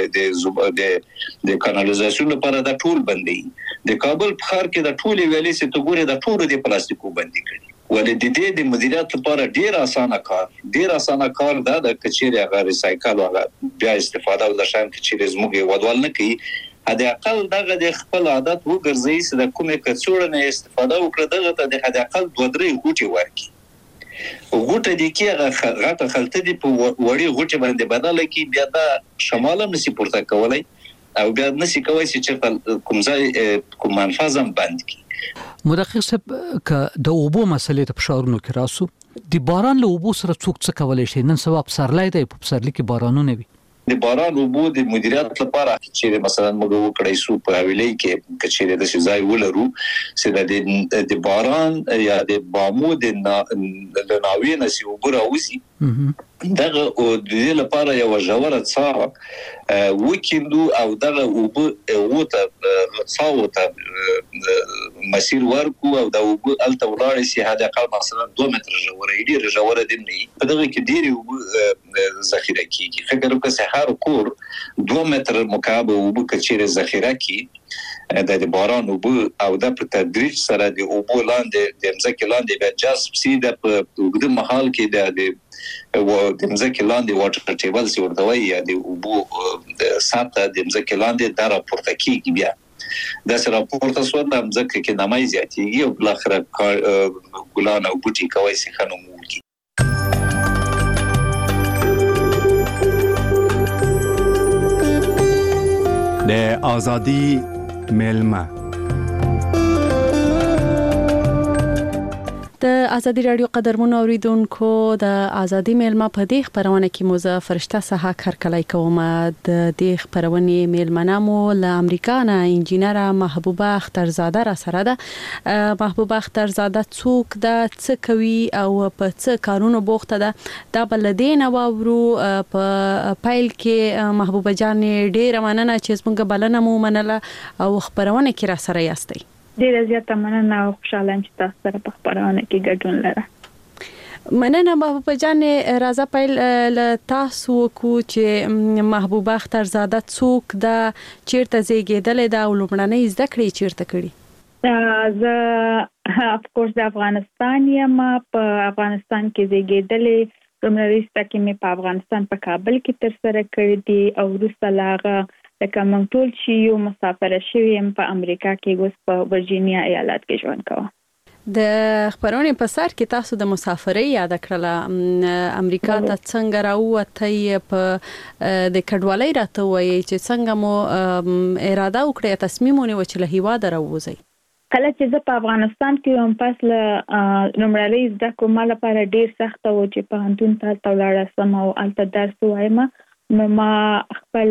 د کانالیزاسیون لپاره د ټول بندي د کابل په ښار کې د ټول ویالې سي ته ګوري د ټول د پلاستیکو بندي کړي ولې د مدیریت لپاره ډیر اسانه کار دا د کچېری هغه ریسایکل او بیا استفاده او د شان کچېری زموږ ودوال نه کوي هدا اقل دغه د خپل عادت وګرځي چې د کومه کڅوړه نه استفاده وکړه دغه ته د هدا اقل 2-3 غوټي ورکي غوټه دي کې غټه خلته دي په وړي غوټي باندې بدل کی بیا د شمال نسی پورته کولای او بیا نسی کوي چې کوم ځای کوم منفذم بند کی مدقق صاحب که د اوبو مسلې ته فشارونو کې راسو د باران له اوبو سره څوک څه کولای شي نن سبا په سرلای دی په سرلی کې بارانونه وي د باران اوبو د مدیریت لپاره چې مثلا موږ وکړای شو په حواله کې کچېره د ځای ولرو چې د باران یا د بامو د ناوې نسی وګرا وسی دغه او د دې لپاره یو ژوره څا وکیندو او دغه اوبو وته څاوته مسیر ورکو او د اوبو الته ولاړ سي هدا قال مثلا 2 متر ژوره ډیره ژوره دي په دغه کې ډیره ذخیره کیږي فکر وکړه هر کور 2 متر مکعب اوبو کچېره ذخیره کی د باران اوبو او د په تدریج سره د اوبو لاندې د ځمکې لاندې به جذب سي د وګړو محل کې د ځمکې لاندې واټر ټیبل سي ورته وایي د اوبو د سطح د ځمکې لاندې د راپورته کیږي بیا د سره راپورته سو د ځمکې کې نمای زیاتېږي او بل اخر ګلان او بوټي کوي سي خنوم د آزادی میلمه د ازادي رادیو قدرمنو اوریدونکو د ازادي میلمه په دې خبرونه کې مو زه فرشته صحه کارکلای کوم د دې خبرونه میلمنه مو له امریکا نه انجینر محبوبه اخترزاده را سره ده محبوبه اخترزاده څوک ده څه کوي او په څه کارونو بوخته ده دا بلدین او ورو په پایل کې محبوبه جان ډیره مننه چې څنګه بلنه مو منله او خبرونه کې را سره یاستئ ډیره زیاته مننه او خوشاله یم چې تاسو سره په خبرونه کې ګډون لرم مننه محبوبه جان راځه پیل له تاسو کو چې محبوبه اخترزاده څوک ده چیرته زیږیدلې ده او لومړنۍ زده کړې چیرته کړې زه اف کورس د افغانستان یم په افغانستان کې زیږیدلې لومړنۍ زده کړې مې په افغانستان په کابل کې تر سره کړې دي او وروسته لاغه لکه موږ ټول چې یو مسافر شوم په امریکا کې اوس په ورجینیا ایالت کې ژوند کوم د خبرونه په سر کې تاسو د مسافرۍ یاد کړله امریکا ته څنګه راوته په د کډوالۍ راته وایي چې څنګه مو اراده وکړه تصمیم ونیو چې له هیواد راوځي کله چې زه په افغانستان کې هم پس له لومړنۍ زده کړو لپاره ډیر سخت و چې په هندون ته ولاړم سم او الته درس وایم نو ما خپل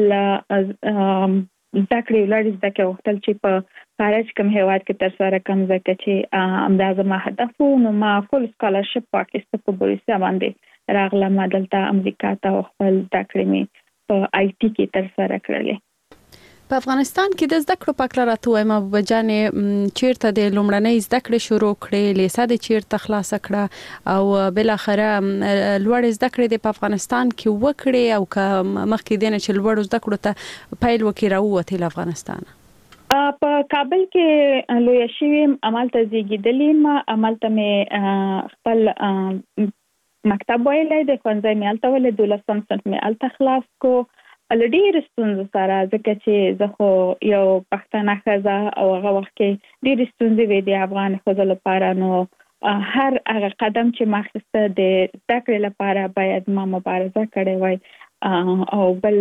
ذکر ولادت زکه وختل چې په خارج کوم هیواد کې تر سره کوم زکه چې اندازه ما هدف نو ما فول سکالرشپ پاکستان په بورسیا باندې راغلم دلته امریکا ته خپل ذکر می په آی ټي کې تر سره کړلې په افغانستان کې د زده کړو په اړه راته وایم ابو جان چیرته د لومړنۍ زده کړې شروع کړې لیسه د چیرته خلاص کړه او بل اخره لوړ زده کړې د افغانستان کې وکړې او مخکې دینه چې لوړ زده کړو ته پیل وکړه راوته افغانستان په کابل کې لوی شوم عملته زیږیدلې ما عملته مې خپل مکتب ویلې د ښوونځي مې الته ولې 12 صنف مې الته خلاص کو ډېر ستونزې سره ځکه چې زه خو یو پښتنه ښځه او هغه وخت کې ډېر ستونزې وې د افغان ښځو لپاره نو هر هغه قدم چې ما اخیسته د زده کړې لپاره باید ما مبارزه کړې وای او بل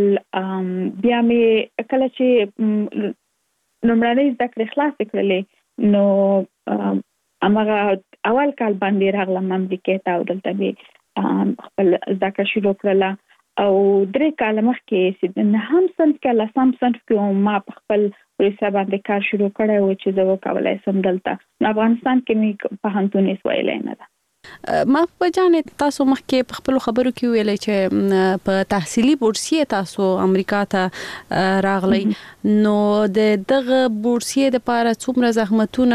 بیا مې کله چې لومړنۍ زده کړې خلاص کړلې نو هغه اول کال باندې راغلم امریکا ته او دلته به خپل زده کړه شروع کړله او 3 کال مخکې چې هم صنف کې لسم صنف کې ما په خپل ریسه باندې کار شروع کړی و چې زه وکولای سم دلته افغانستان کې مې په هنتونیس ویلې نه ده ما په جان تاسو مخکې په خپل خبرو کې ویلې چې په تحصیلي بورسیه تاسو امریکا ته راغلی نو دغه بورسیه د لپاره څومره زحمتونه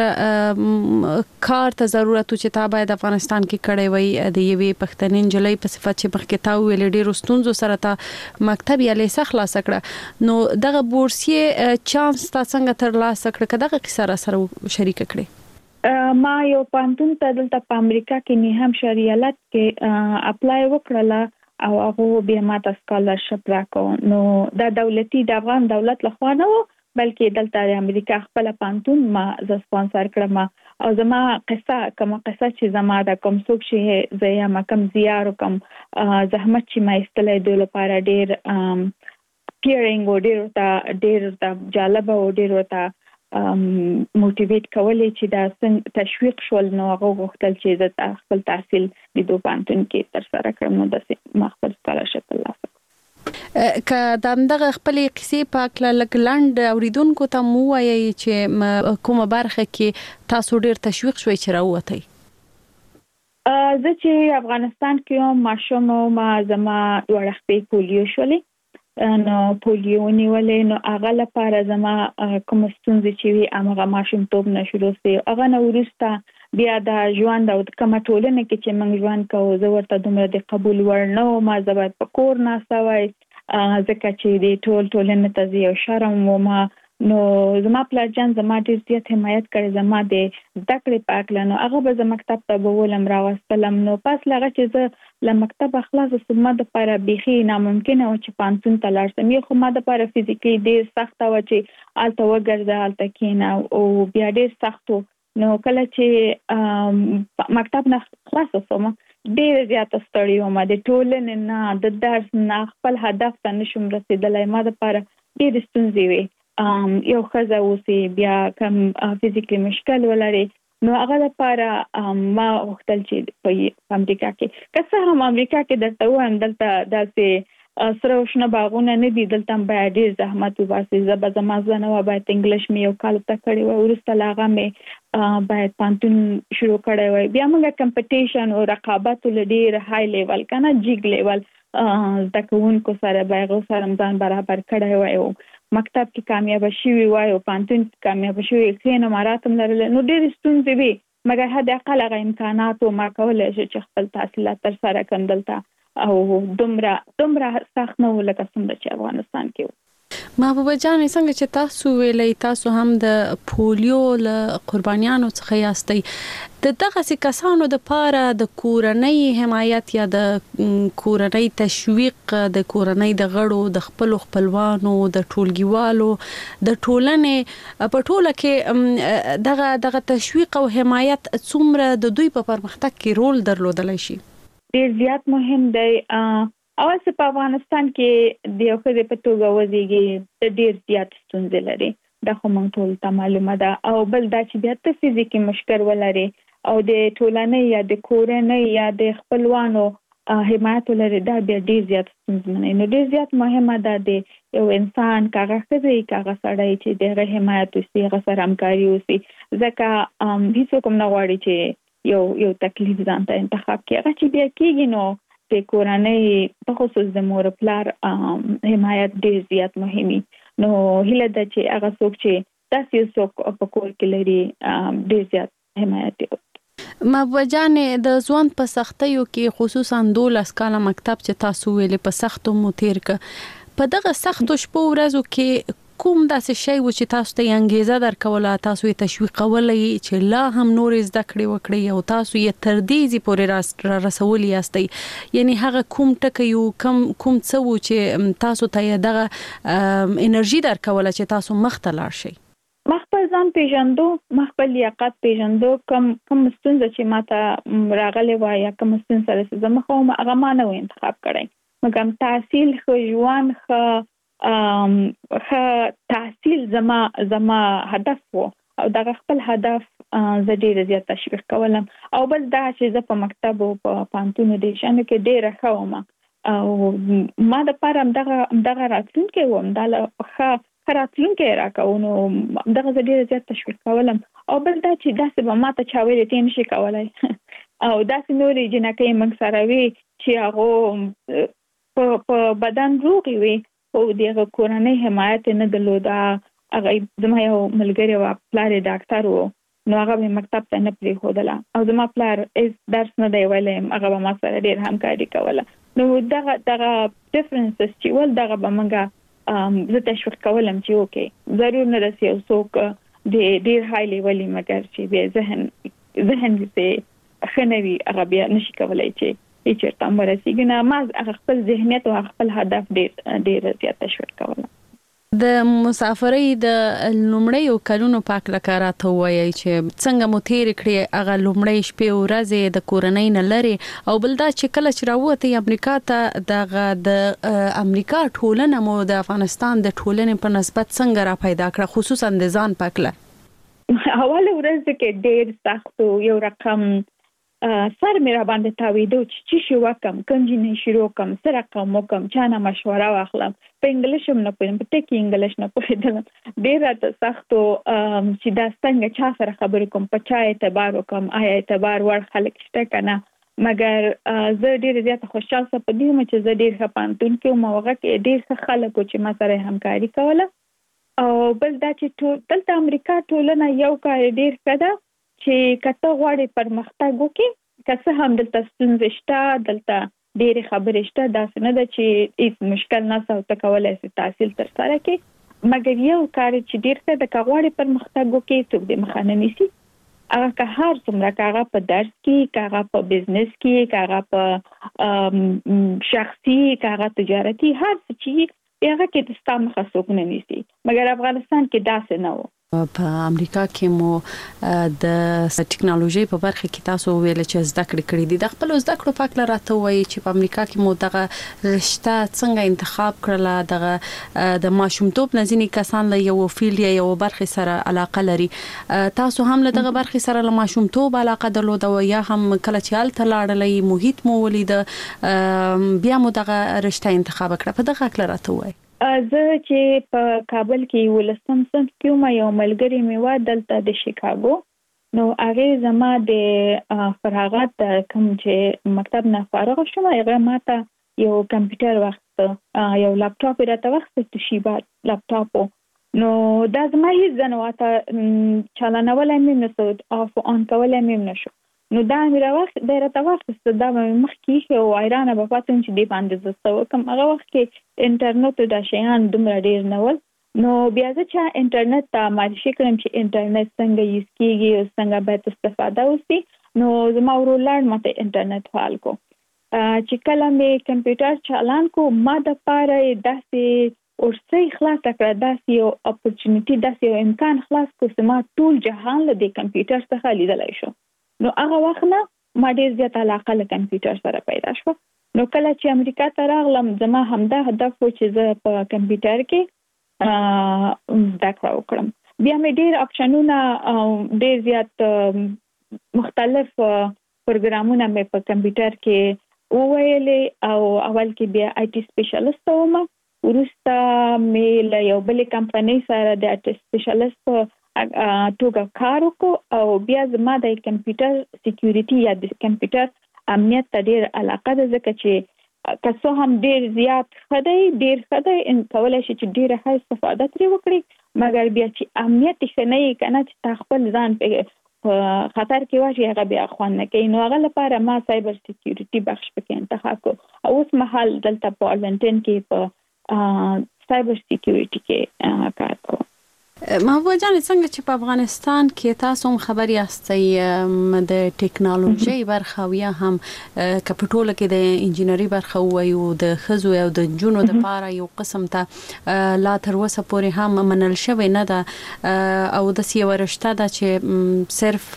څومره کار ته ضرورت چې تا باید افغانستان کې کړی وي د یوې پښتنې جلۍ په صفت چې مخکې تا ویل ډېر ستونزو سره تا مکتب یا لیسه خلاص کړه نو دغه بورسیه چانس تا څنګه تر لاسه کړه کداغه کیسه سره شریک کړي ما یو پانتون ته دلته په امریکا کې نه هم شریالت کې اپلای وکړله او هغه بیا ماته سکالرشپ راکو نو دا دولتي د افغان دولت لخوا نه و بلکې دلته د امریکا خپل پانتون ما ز سپانسر کړم او زما قصه چې زما د کوم څوک شي زیا ما کم زیار کوم زحمت چې ما استلې د لپاره ډیر پیرینګ و ډیر تا جالب او ډیر تا موټیویټ کولای چې دا تشویق شول نو هغه غوښتل چې د خپل تحصیل د دوه پانتون کې تر سره کړم نو د خپل سکالرشپ ترلاسه که دغه خپل قصې پاک لګلند اوریدونکو ته مو وایي چې کومه برخه کې تاسو ډیر تشویق شوي چې راووتئ؟ زه چې افغانستان کې ماشوم ما زما ورختې پولیو شولې نو پولیو نیولې نو هغه لپاره زما کوم ستونزې چې وي هغه ماشوم توپ نشو سي هغه نو ورسته بیا د ژوند او کوم ټولنه کې چې موږ ژوند کوو زه ورته دومره د قبول ورنو ما زبر په کور ناسوي ځکه چې د ټولنه ته یو شرم و ما نو زما پلاجان زما ډیر زیات حمایت کړي زما د دکړې پاکلنو هغه به زما مکتب ته بولم راوستلم نو پس لغه چې زه له مکتب خلاص سم د لپاره بيخي ناممکن او چې پانتون تلار سم یو خو ما د لپاره فزیکلی ډیر سخت و چې الته وګرځه الته کینا او بیا ډیر سختو نو کله چې مکتب نه خلاص سم ډیر زیات ستړی وم د ټولنې نه د درس نه خپل هدف ته نشم رسیدلای ما د لپاره ډیر ستونزې وي یو خزه اوسې بیا کوم فزیکلی مشکل ولري نو هغه لپاره ما وختل چې په امریکا کې که هم امریکا کې درته وایم دلته داسې سره وشنه باغونه نه دي دلته باید ډیر زحمت وباسي زما ځنه باید انګلیش مې یو کال ته کړی و ورسته لاغه مې باید پانتون شروع کړی و بیا موږ کمپټیشن او رقابت ډیر های لیول کنه جیګ لیول د کوونکو سره باغ سره ځان برابر کړی و مکتب کې کامیاب شوی وای او پانتون کامیاب شوی خینه مراتم لرل نو ډېر ستونزې وي مګر هدا اقل غو امکانات او ما کولای شي چې خپل تحصیلات تر سره کندلتا او دومره سخت نه ولکه څنګه چې افغانستان کې محبوبه جان څنګه چې تاسو ویلې تاسو هم د پولیو له قربانیانو څخه یاستئ دغه کسانو د پاره د کورنۍ حمایت یا د کورنۍ تشویق د کورنۍ د غړو د خپلوانو د ټولګیوالو د ټولنې په ټوله کې دغه تشویق او حمایت څومره د دوی په پرمختګ کې رول درلودلی شي؟ ډیر زیات مهم دی اول څه په افغانستان کې د یو خدای په توګه وزيږي د ډیر زیات ستونزې لري دا خو موږ ټول ته معلومه ده او بل دا چې بیا ته فزیکي مشکل ولري او د ټولنې یا د کورنۍ یا د خپلوانو حمایت لري دا بیا ډیر زیات ستونزمن نو ډیر زیات مهمه ده د یو انسان کاغه خزي کاغه سړی چې د حمایت وسي هغه سره همکاري وسي ځکه هیڅ کوم نه غواړي چې یو تکلیف ځان ته انتخاب کړي هغه چې بیا کېږي نو د کورنۍ په خصوص د مور پلار حمایت ډیر زیات مهمي نو هله د چې هغه څوک چې تاسو څوک په کور کې لري ډیر زیات حمایت محبوبه جان د ځوان په سختیو کې خصوصا 12 کاله مکتب چې تاسو ویلې په سختو مو تیر ک په دغه سختو شپو ورځو کې کوم داسې شی و چې تاسو ته انګیزه درکوله تاسو یې تشویقولې چې لا هم نور زده کړې وکړي او تاسو یې تر دې پورې رسولي یاستئ یعنی هغه کوم ټکی یو کوم څه و چې تاسو ته دغه انرژي درکوله چې تاسو مخ ته لاړ شئ؟ خپل ځان پیژندو خپل لیاقت پیژندو کوم ستونزه چې ماته راغلي وای یا کوم ستونزه سره زما خو هغه ما نه انتخاب کړی مګم تحصیل خو ژوند خو تحصیل زما هدف وو او دا خپل هدف زه ډیر زیات تشویق کولم او بل دا چې زه په مکتب او په پانتون دي شنه کې ډیر خوم او ما د پاره دغه راتلونکي ووم دا راتلونکي راکونو دغه زه ډیر زیات تشویق کولم او بل دا چې داسې به ماته چا ویلې ته نشي کولای او داسې نورې جنکې موږ سره وي چې هغه په بدن روغ وي او دغه کورنۍ حمایت نه درلوده هغه زما یو ملګری و پلار ډاکټر و نو هغه به مکتب ته نه پریښودله او زما پلار درس نه دی ویلی هغه به ما سره ډیر همکاري کوله نو دغه ډیفرنسز چې ول دغه به موږ زه تشویق کولم چې اوکې ضرور نه رسي او څوک ډیر های لیولي مګر چې به ذهن دې خنوي هغه بیا نشي کولای چې چیرته مرسیږي نه ما خپل ذهنیت او خپل هدف ډیر زیات تشویق کوله د مسافرۍ د لومړیو کلونو پاک لکه راته وایي چې څنګه مو تیر کړی هغه لومړی شپې ورځې د کورنۍ نه لري او بل دا چې کله چې راوته امریکا ته د امریکا ټولنه مو د افغانستان د ټولنې په نسبت څنګه را پیدا کړه خصوصا د ځان پاکله اول ورځ کې ډیر سخت یو رقم سر مې را باندې تاویدو چې شي وکم کنجینې شروع کوم سره کوم کوم چانه مشوره واخلم په انګلیش هم نه پوهیم په ټکی انګلیش نه پوهیدل ډیر راته سختو چې دا څنګه چا سره خبرې کوم په چا اعتبار وکم آیا اعتبار ور خلک شته کنه مګر زه ډیر زیات خوشاله سم په دې چې زه ډیر خپانتون کې موغه کې ډیر ښه خلک چې ما سره همکاري کوله او بل دا چې دلته امریکا ټولنه یو کار ډیر کړه چې کته غواړي پرمختګ وکړي که څه هم دلته ستونزې شته دلته ډېرې خبرې شته داسې نه ده چې هیڅ مشکل نشته او ته کولی شې تحصیل ترسره کړې مګر یو کار چې ډېر ښه ده که غواړي پرمختګ وکړي څوک دې مخه نه نیسي هغه که هر څومره که هغه په درس کې که هغه په بزنس کې که هغه په شخصي که هغه تجارتي هر څه چې هغه کې د ستا مخه څوک نه نیسي مګر افغانستان کې داسې نه و په امریکا کې مو د ټکنالوژي په برخه کې تاسو ویل چې زده کړې دي د خپل زده کړو په اړه راته وایي چې په امریکا کې مو دغه رشته څنګه انتخاب کړله دغه د ماشومتوب نزینی کسان له یو فیلډ یا یو برخه سره علاقه لري تاسو هم له دغه برخه سره له ماشومتوب علاقه درلوده او یا هم کله چې حالت لاړلې محیط مو ولید بیا مو دغه رشته انتخاب کړه په دغه اړه راته وایي زه چې په کابل کې ولسم صنف کې ما یو ملګری مې و دلته د شیکاګو نو هغه زما د فراغت کوم چې مکتب نه فارغ شوم هغه ماته یو کمپیوټر وخت یو لپټاپ راته وخت توشیبا لپټاپ نو دا زما هیڅ ځنواته چالانول مې نسو اف اون کول مې نشو نو دا مې راوخت د راته وخت دا مخ کې او ایران په پاتون چې دی باندې زسته کوم هغه وخت کې انټرنیټ د شیان دومره ډیر نه ول نو بیا چې انټرنیټ ته معرفي کړم چې انټرنیټ څنګه یوز کیږي او څنګه باید استفاده وشي نو زما ورولار مته انټرنیټ فعال کو چې کله مې کمپیوټر چالان کو ما د پاره داسې ورسې خلاص کړه داسې یو اپورچونټی داسې یو امکان خلاص کو چې ما ټول جهان له کمپیوټر څخه لیدلای شو نو هغه وخت نه ما ډیر زیات علاقه له کمپیوټر سره پیدا شو نو کله چې امریکا ته راغلم زما همدا هدف و چې زه په کمپیوټر کې زده کړه وکړم بیا مې ډیر اپشنونه ډیر زیات مختلف پروګرامونه مې په کمپیوټر کې وویلې او اول کې بیا آی ټي سپیشلیست وم ورسته مې له یو بل کمپنۍ سره د آی ټي سپیشلیست توګه کار وکړ او بیا زما د کمپیوټر سکیورټي یا د کمپیوټر امنیت ته ډیر علاقه ده ځکه چې که هم ډیر زیات خدای ډیر خدای ان کولای شي چې ډیره ښه استفاده ترې وکړي مګر بیا چې امنیت ښه نه وي کنه چې خپل ځان په خطر کې واچي هغه بیا خوان نه کوي نو هغه لپاره ما سایبر سکیورټي بخش پکې انتخاب کړ او اوس مهال دلته په آرلنټن کې په سایبر سکیورټي کې کار کوم محبوبه جان څنګه چې په افغانستان کې تاسو هم خبر یاستئ د ټکنالوژي برخه یا هم کپټول کې د انجینری برخه وایو د خزو او د جنونو د پاره یو قسم ته لا تر اوسه پورې هم منل شوی نه ده او د سی ورشته ده چې صرف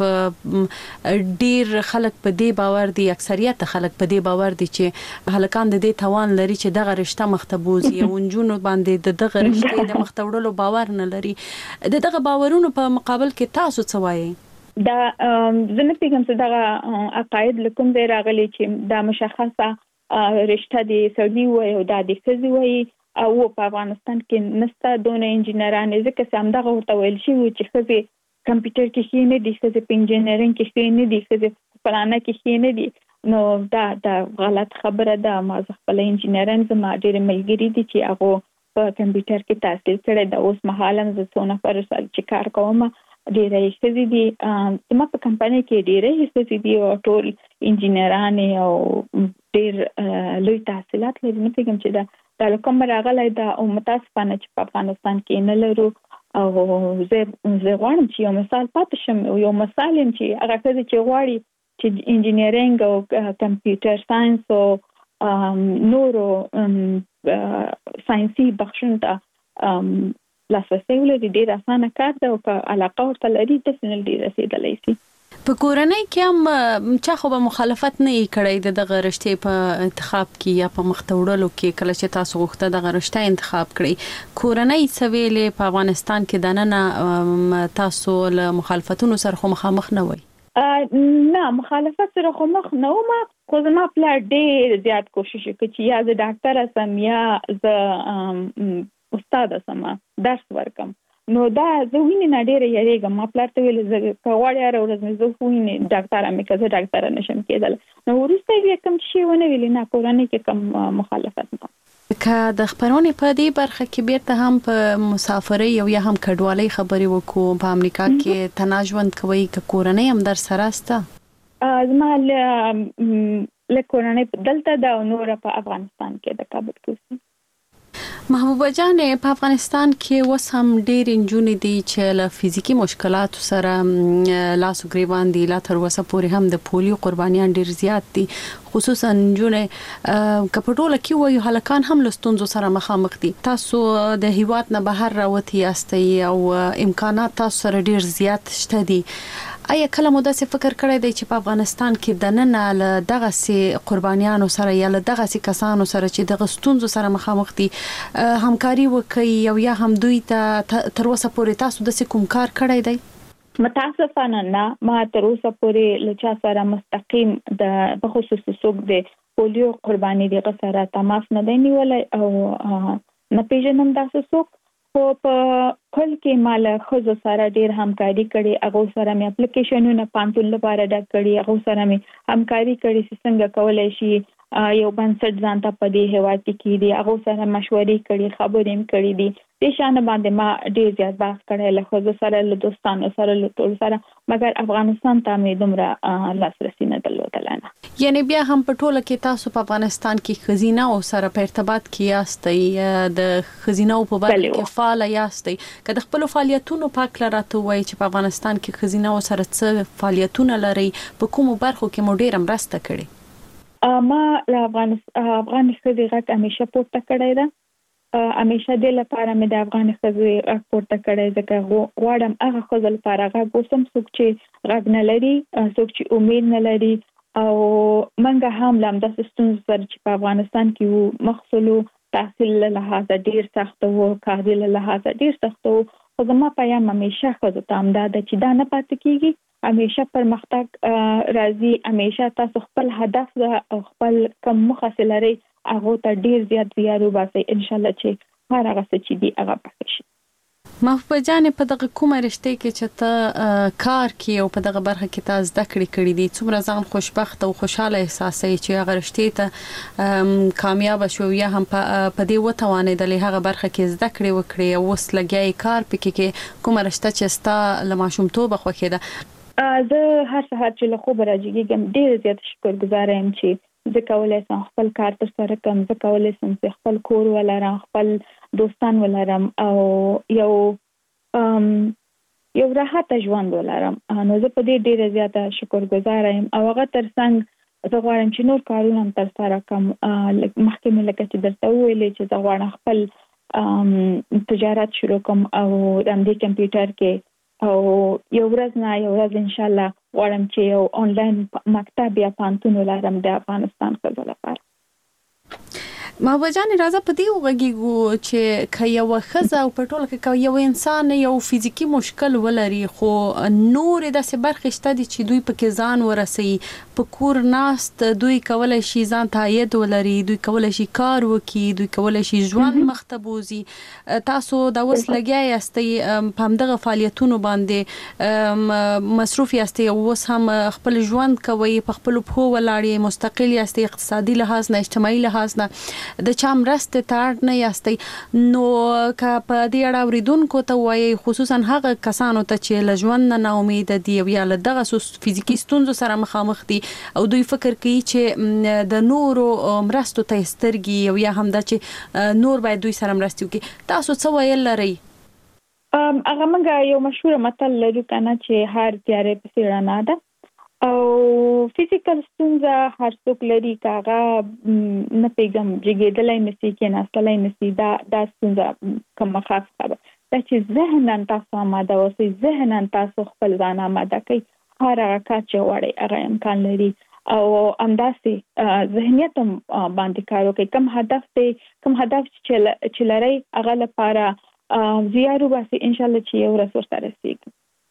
ډیر خلک په دې باور دي اکثریت خلک په دې باور دي چې هلکان د دې توان لري چې دغه رشته مختبوزي او جنونو باندې دغه رشته د مختوړلو باور نه لري دغه باورونو په مقابل کې تاسو څه وایي دا زنه پیغام څه دغه عقاید لکم دی راغلي چې دا مشخصه رشته دی سعودي وای او د خزي وای او په افغانستان کې نسته دونه انجینران ځکه چې همدغه ورته ویل شي چې خزي کمپیوټر کې شي نه دي خزي په انجینرینګ کې شي نه دي خزي په پلانه کې شي نه دي نو دا غلط خبره ده ما خپل انجینران زما ډېر ملګری دي چې هغه په کمپیوټر کې تحصیل کړی د اوس مهال هم زه څو نفر سره چې کار کوم ډېرې ښځې دي زما په کمپنۍ کې ډېرې ښځې دي او ټول انجینران او ډېر لوی تحصیلات لري نو پیغام چې دا کوم راغلی دا او متاسفانه چې په افغانستان کې نه لرو او زه غواړم چې یو مثال پاتې شم یو مثال چې هغه څه چې غواړي چې انجینرینګ او کمپیوټر ساينس او نورو ساينسي بخشونو ته لاسرسي ولري ډیر اسانه کار ده او که علاقه ورته لري د سنل ډیر رسیدلی شي په کورنۍ کې هم چا خو به مخالفت نه کړی دغه رشتې په انتخاب کې یا په مختوړلو کې کله چې تاسو غوښته دغه رشته انتخاب کړی کورنۍ سویلې په افغانستان کې دننه تاسو له مخالفتونو سره مخامخ نه وای نه مخالفت سره خو مخ نه ومه، خو زما پلار ډېر زیات کوشش وکړ چې یا زه ډاکټره سم یا زه استاده سم درس ورکم. نو دا زه وینې نه ډېره یریږم. ما پلار ته ویل زه که غواړې هره ورځ مې زه وینې ډاکټره مې که زه ډاکټره نشم کېدلی. نو وروسته یې کوم شی ونه ویلې نه کورنۍ کې کوم مخالفت نه. که د خبرونې په دې برخه کې بیرته هم په مسافرۍ او یا هم کډوالۍ خبرې وکړو، په امریکا کې تنها ژوند کوي که کورنۍ هم در سره سته؟ زما له کورنۍ دلته ده او نور په افغانستان کې د کابل کې. محبوبه جان، په افغانستان کې اوس هم ډېر نجونې دي چې له فزیکي مشکلاتو سره لاس او ګریوان دي. لا تر اوسه پورې هم د پولیو قربانیان ډېر زیات دي، خصوصا نجونې که په ټوله کې وایو هلکان هم له ستونزو سره مخامخ دي. تاسو د هیواد نه بهر راوتي یاستئ او امکانات تاسو سره ډېر زیات شته دي. آیا کله مو داسې فکر کړی دی چې په افغانستان کې د نن له دغه قربانیانو سره یا له دغه کسانو سره چې دغه ستونزو سره مخامخ دي همکاري وکړي، او یا هم دوی ته تر اوسه پورې تاسو داسې کوم کار کړی دی؟ متاسفانه نه، ما تر اوسه پورې له چا سره مستقیم د بخصوص څوک د پولیو قرباني دغه سره تماس نه دی نیولی او نه پیژنم داسې څوک. خو په کل کې مال خزو سره ډیر همکاري کړي، هغه سره مې اپلیکیشنونه پانتول لپاره ډک کړي، هغه سره مې همکاري کړي چې څنګه کولای شي یو بنسټ ځان ته په دې هیواد کې کېږي، هغه سره مشورې کړي، خبرې هم کړي دي. د شان باندې ما ډیر زیات بحث کړی له خزو سره، له دوستانو سره، له ټول سره، مګر افغانستان ته مې دومره لاسرسي نه درلودل. یعنی بیا هم په ټوله کې تاسو په افغانستان کې خزینه او سره په ارتباط کې یاستئ، د خزینه په برخه کې فعال یاستئ. که د خپل فعالیتونو پاک لراته وای چې په افغانستان کې خزینه او سره څه فعالیتونه لري، په کومو برخو کې مو ډیر مرسته کړې؟ ما له افغان خزې غږ همیشه پورته کړی ده. همیشه د لپاره مې د افغان خزې غږ پورته کړی، ځکه غواړم هغه خزې لپاره غږ اوسم، څوک چې غږ نه لري، څوک چې امید نه لري. او منګه هم لم د ستونزو سره چې په افغانستان کې وو، مخصوصو تحصیل له لحاظه ډیر سخت وو، کاري له لحاظه ډیر سخت وو. خو زما پیغام همیشه خزو ته همدا ده چې دا نه پاتې کیږي، همیشه پرمختګ راځي، همیشه تاسو خپل هدف او خپل کوم مخه لري هغه ته ډیر زیات زیار وباسئ، ان شاء الله چې هر هغه څه چې دی هغه پاتې شي. محبوبه جان، په دغه کومه رشته کې چې ته کار کوي او په دغه برخه کې تاسو زده کړې دي، څومره ځان خوشبخت او خوشاله احساسوي چې هغه رشته ته کامیاب شو یا هم په دې وتوانېدلې هغه برخه کې زده کړې وکړي او اوس لګیاي کار پکې کې کومه رشته چې ستا له ماشومتوبه خوښه ده؟ زه هر سهار چې له خوبه راجګم ډیر زیات شکرګزار یم چې زه کولای شم خپل کار تر سره کوم، زه کولای شم چې خپل کور ولرم، خپل دوستان ولرم او یو راحت ژوند ولرم. نو زه په دې ډیره زیاته شکرګزار یم او هغه ترڅنګ زه غواړم چې نور کارونه هم تر سره کوم. مخکې مې لکه چې درته وویلې چې زه غواړم خپل تجارت شروع کوم او د همدې کمپیوټر کې او یو ورځ نه یو ورځ ان شاء الله غواړم چې یو آنلاین مکتب یا پانتون ولرم د افغانستان خزو لپاره. محبوبه جان، راځه په دې وغږیږو چې که یو ښځه او په ټوله کې یو انسان یو فزیکي مشکل ولري خو نورې داسې برخې شته دي چې دوی پکې ځان ورسوي، په کور ناست دوی کولی شي ځان ته عاید ولري، دوی کولی شي کار وکړي، دوی کولی شي ژوند مخته بوزي. تاسو دا اوس لګیا یاستئ په همدغه فعالیتونو باندې مصروف یاستئ او اوس هم خپل ژوند کوئ، په خپلو پښو ولاړ یې، مستقل یاستئ، اقتصادي لحاظ نه، اجتماعي لحاظ نه د چا مرستې ته اړ نه یاستئ. نو که په دې اړه اورېدونکو ته وایي، خصوصا هغه کسانو ته چې له ژوند نه ناامیده دي او یا له دغه فزیکي ستونزو سره مخامخ دي او دوی فکر کوي چې د نورو مرستو ته سترګې او یا هم دا چې نور باید دوی سره مرستې وکړي، تاسو څه ویل لرئ؟ هغه موږ یو مشهور متل لرو کنه چې هر تیارې پسې رڼا ده او فزیکل ستونزه هر څوک لري، کاغه نه پیغام جګېدلای نشي کې ناستلای نشي، دا ستونزه کوم خاص خبره ده چې ذهنن تاسو آماده اوسئ، ذهنن تاسو خپل ځان آماده کړئ، هر هغه کار چې غواړئ هغه امکان لري او همداسې ذهنیت باندې کار وکړئ. کوم هدف چې لرئ هغه لپاره زیار وباسئ، ان شاء الله چې یو ورځ ورته رسیږي.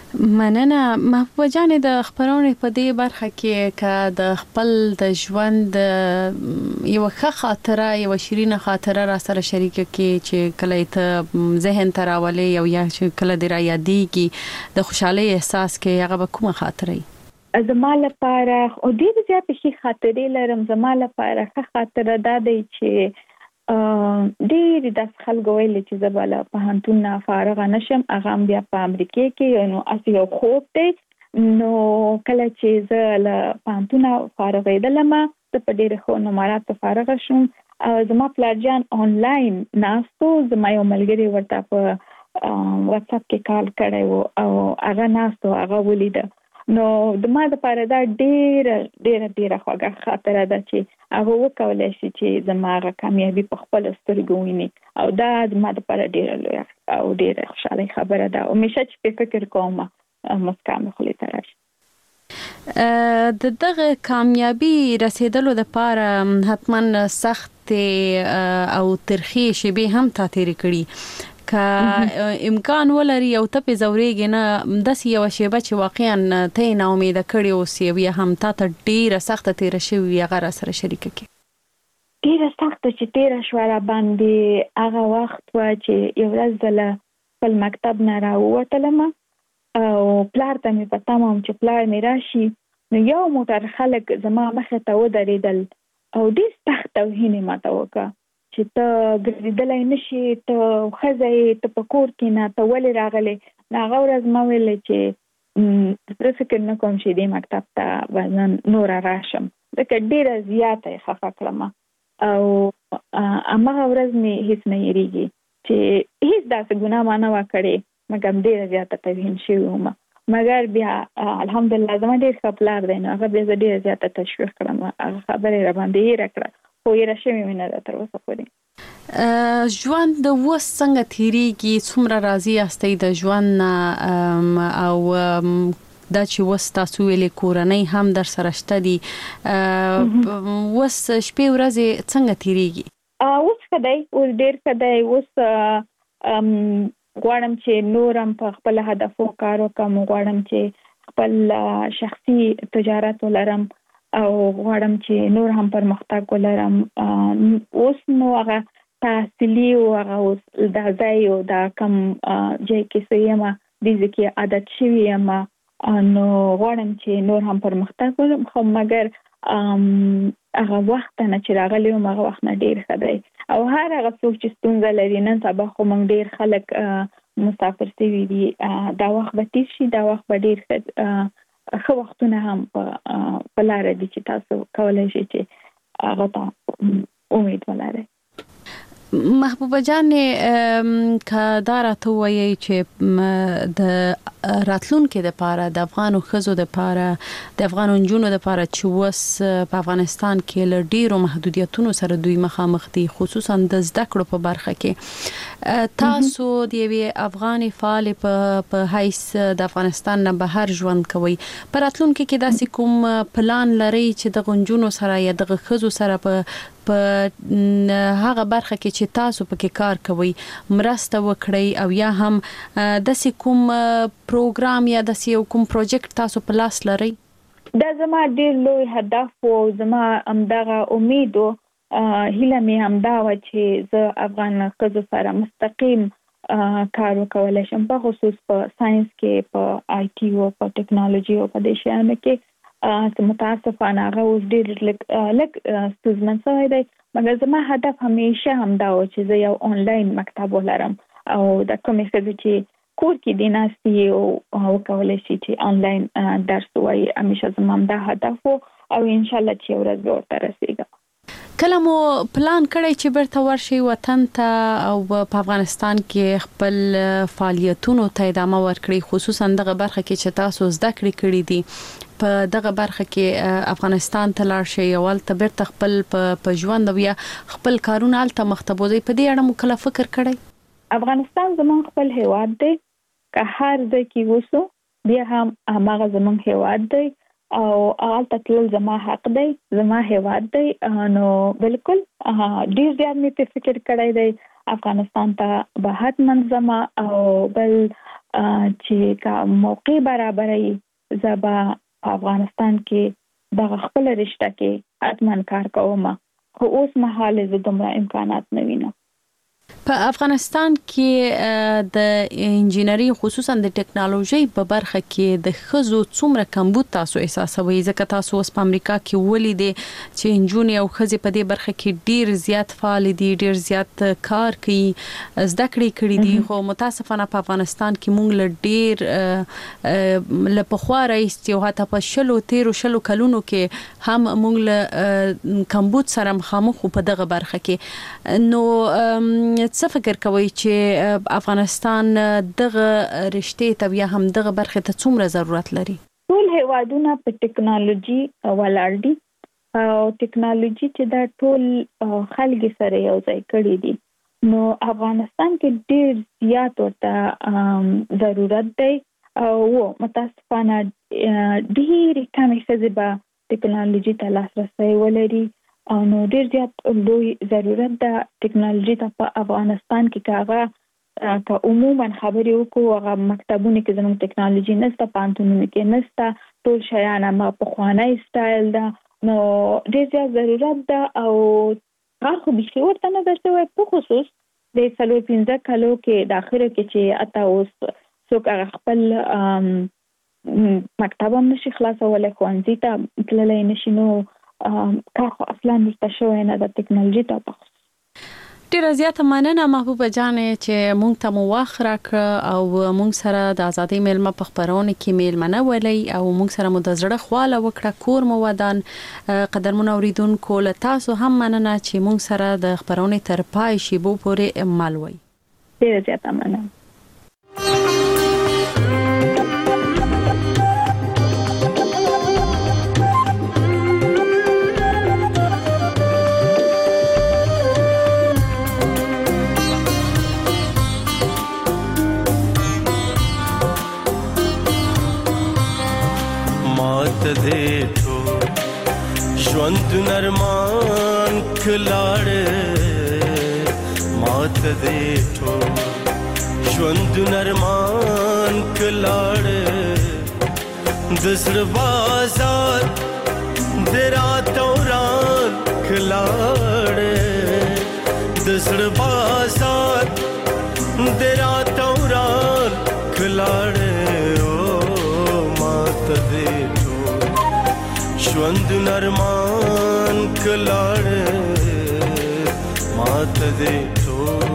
مننه محبوبه جان. د خبرونې په دې برخه کې ک د خپل د ژوند یو ښه خاطره یو شیرینه خاطره را سره شریک کې چې کله ته ذهن ته راولې او یا چې کله دې را یادېږي د خوشحالۍ احساس کې هغه به کومه خاطره زما لپاره او ډېر زیات ښه خاطرې لرم. زما لپاره ښه خاطره دا دی چې ډېر د خلکو ویل چې زباله په هنتون فارغ نشم. هغه بیا په امریکا کې نو اسی یو خوب دی. نو کله چې زه له پانتون فارغېدلم زه په ډېر خو نمرات فارغ شوم. زما پلارجان آنلاین ناستو. زما یو ملګری ورته په واتس اپ کې کال کړی و او هغه ناستو هغه ولیده. نو د ما د پاره دا ډېر خوږه خاطره ده چې هغه وکولای شي چې زموږه کامیابی په خپل سترګو ویني او دا د ما د پاره ډېر لوی او ډېر خوشاله خبره ده. او مشه چې په فکر کوم مسکا مې خولې ته راشي. د دغه کامیابی رسیدلو لپاره حتما سخت او ترخی شیبې هم تا تیر کړي. که امکان ولري او ته په زورېږي نه د یو شیبه چې واقعا ته نه امید کړی او سی بیا هم تا ته ډیره سخت تیر شوی هغه سره شریک کی. ډیره سخت چې تیر شو را باندې هغه وخت و چې یو ورځ زله په مکتب نه راووتلم او پلار ته مې پته مم چې پلار مې راشي. نو یو موټر خلک زما مخه ته ودرېدل او ډېر سخت توهین ماته وکړه چې ته ګرځېدلی نشي، ته ښځه یې، ته په کور کې نه، ته ولې راغلې. نو هغه ورځ ما ویل چې زه فکر نه کوم چې دې مکتب ته به نوره راشم، ځکه ډېره زیاته یې خفه کړم. او هماغه ورځ مې هیڅ نه یېرېږي چې هیڅ داسې ګناه ما نه وه کړې، مګر ډېره زیاته توهین شوې وم. مګر بیا الحمدلله زما ډېر ښه پلار دی، نو هغه بیا زه ډېره زیاته تشویق کړم، هغه خبرې را باندې هېره کړه، خو هېره شوې مې نه ده تر اوسه پورې. ژوند اوس څنګه تیریږي؟ څومره راضي یاستئ د ژوند نه؟ او دا چې اوس تاسو ویلې کورنۍ هم در سره شته دي، اوس شپې ورځې څنګه تیریږي؟ اوس ښه دی، اوس ډېر ښه دی. اوس غواړم چې نورم په خپل هدفو کار وکړم، غواړم چې خپل شخصي تجارت ولرم او غواړم چې نور هم پرمختګ ولرم. اوس نو هغه تحصیلي او هغه اوس دا ځای او دا کم ځای کې څه یم دې کې عادت شوي یم، نو غواړم چې نور هم پرمختګ وکړم. خو مګر هغه وخت نه چې راغلی وم هغه وخت نه ډېر ښه دی. او هر هغه څوک چې ستونزه لري، نن سبا خو موږ ډېر خلک مسافر شوي دي، دا وخت به تېر شي، دا وخت به ډېر ښه وختونه هم په لاره دي چې تاسو کولی شئ چې هغه ته امید ولرئ. محبوبه جان، که دا راته وایي چې د راتلونکي لپاره د افغانو ښځو لپاره، د افغانو نجونو لپاره چې اوس په افغانستان کې له ډیرو محدودیتونو سره دوی مخامخ دي، خصوصا د زده کړو په برخه کې، تاسو د یوې افغاني فعالې په حیث د افغانستان نه بهر ژوند کوي، په راتلونکي کې داسې کوم پلان لرئ چې د نجونو سره یا د ښځو سره په هغه برخه کې چې تاسو پکې کار کوي مرسته وکړئ، او یا هم داسې کوم پروګرام یا داسې کوم پروجیکټ تاسو په لاس لرئ؟ دا زما ډېر لوی هدف او زما همدغه امید او هیله مې همدا وه چې زه افغان ښځو سره مستقیم کار وکولی شم، په خصوص په ساينس کې، په آی ټي او په ټیکنالوژي او په دې شیانو کې. متاسفانه هغه اوس ډېر لږ ستونزمن شوی دی، مګر زما هدف همیشه همدا و چې زه یو آنلاین مکتب ولرم او د کومې ښځې چې کور کې دي ناستې او وکولی شي چې آنلاین درس ووایي، همیشه زما همدا هدف و او انشاءالله چې یو ورځ به ورته رسېږم. کله مو پلان کړی چې بیرته ورشئ وطن ته او په افغانستان کې خپل فعالیتونو ته ادامه ورکړئ، خصوصا دغه برخه کې چې تاسو زده کړې کړې دي، په دغه برخه کې افغانستان ته لاړ شئ او هلته بیرته خپل په ژوند او یا خپل کارونه هلته مخته بوځئ؟ په دې اړه مو کله فکر کړی؟ افغانستان زموږ خپل هیواد دی، که هر ځای کې اوسو بیا هم هماغه زموږ هیواد دی او هلته تلل زما حق دی، زما هیواد دی. نو بالکل ډېر زیات مې په فکر کړی دی افغانستان ته به حتما ځم او بل چې کا موقع برابرې زبا افغانستان کې د خپل رشتہ کې اتمن کار کوم خو اوس مهال زه دومره امکانات نه وینم. په افغانستان کې د انجینری خصوصا د ټکنالوژي په برخه کې د خزو څومره کمبود تاسو احساسوي؟ ځکه تاسو اوس په امریکا کې ولیدې چې انجونی او خزي په دې برخه کې ډیر زیات فعال دي، ډیر زیات کار کوي، زده کړې کړې دي، خو متاسفانه په افغانستان کې موږ له ډیر له پخوا راځي او حتی په شلو کلونو کې هم موږ له کمبود سره مخامخ په دغه برخه کې. نو څه فکر کوي چې افغانستان دغه رشتې ته بیا هم دغه برخه ته څومره ضرورت لري؟ ټول هیوادونه په ټکنالوژي ولاړ دي او ټکنالوژي چې دا ټول خلک سره یو ځای کړي دي، نو افغانستان کې ډیر زیات ورته ضرورت دی او متاسفانه ډیر کم ښځې به ټکنالوژي ته لاسرسی ولري او نو ډیر زیات لوی ضرورت ده ټکنالوژي ته په افغانستان کې کاغه که عموما خبرې وکړو هغه مکتبونو کې زموږ ټکنالوژي نشته، پانتونونو کې نشته، ټول شیان ما په خوانی سټایل ده، نو ډیر زیات ضرورت ده او هغه خو به ورته نه درته په خصوص د 15 کالو کې د اخره کې چې اته اوس څوک هغه خپل مکتب هم نشي خلاصولای، ښوونځي ته تللی نشي، نو کار خو اصلا نشته شوی نه د ټکنالوژي ته په خصوص. ډیره زیاته مننه محبوبه جانې چې مونږ ته مو وخت راکړ او مونږ سره د ازادۍ میلمه په خبرونه کې میلمنه ولې او مونږ سره مو د زړه خواله وکړه، کور مو ودان. قدرمن اوریدونکو له تاسو هم مننه چې مونږ سره د خبرونه تر پای شیبو پورې مل وي. ډیره زیاته مننه. دیٹھو ژوند نرمان کلاړ مات دیٹھو ژوند نرمان کلاړ دسر بازار درا توران کلاړ دسر بازار درا توران کلاړ مات دیٹھو ژوند نرمان کلاړ مات دیٹھو.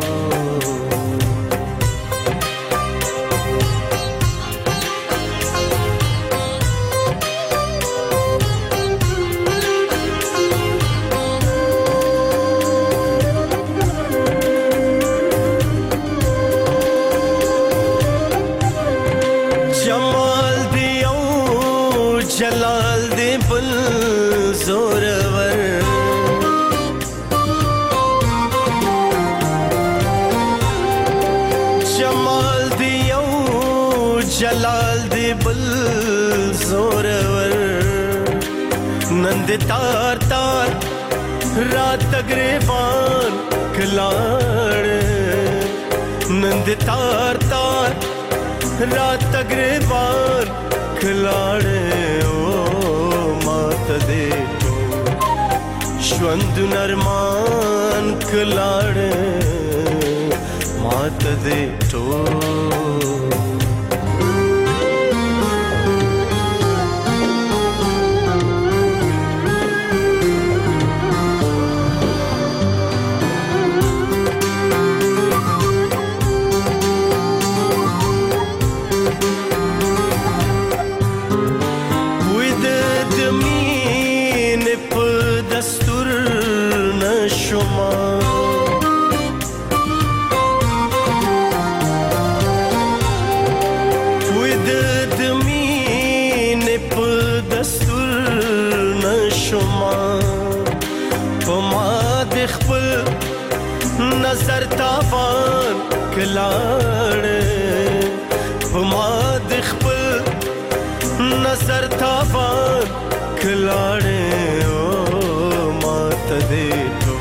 جمال دیو جلال دی بل زورور جمال دیو جلال دی بل زورور نند تار تار رات گریبان کلاڑ نند تار تار رات گریبان کلاڑ مات دیٹھو ژوند نرمان کلاړ مات دیٹھو. نظر تاوان کلاړ ما د خپل نظر تاوان کلاړ مات دیٹھو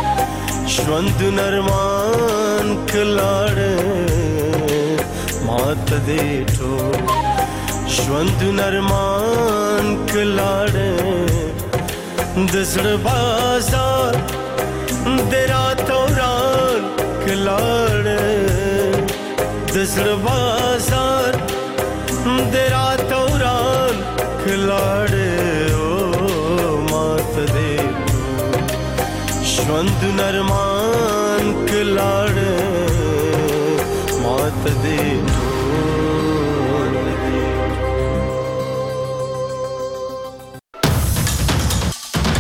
ژوند نرمان کلاړ مات مات دې ټول ژوند نرمان کلاړې د زړه بازار د رات وران کلاړې د زړه بازار د رات وران کلاړې او مات دې ژوند نرمان کلاړې مات دې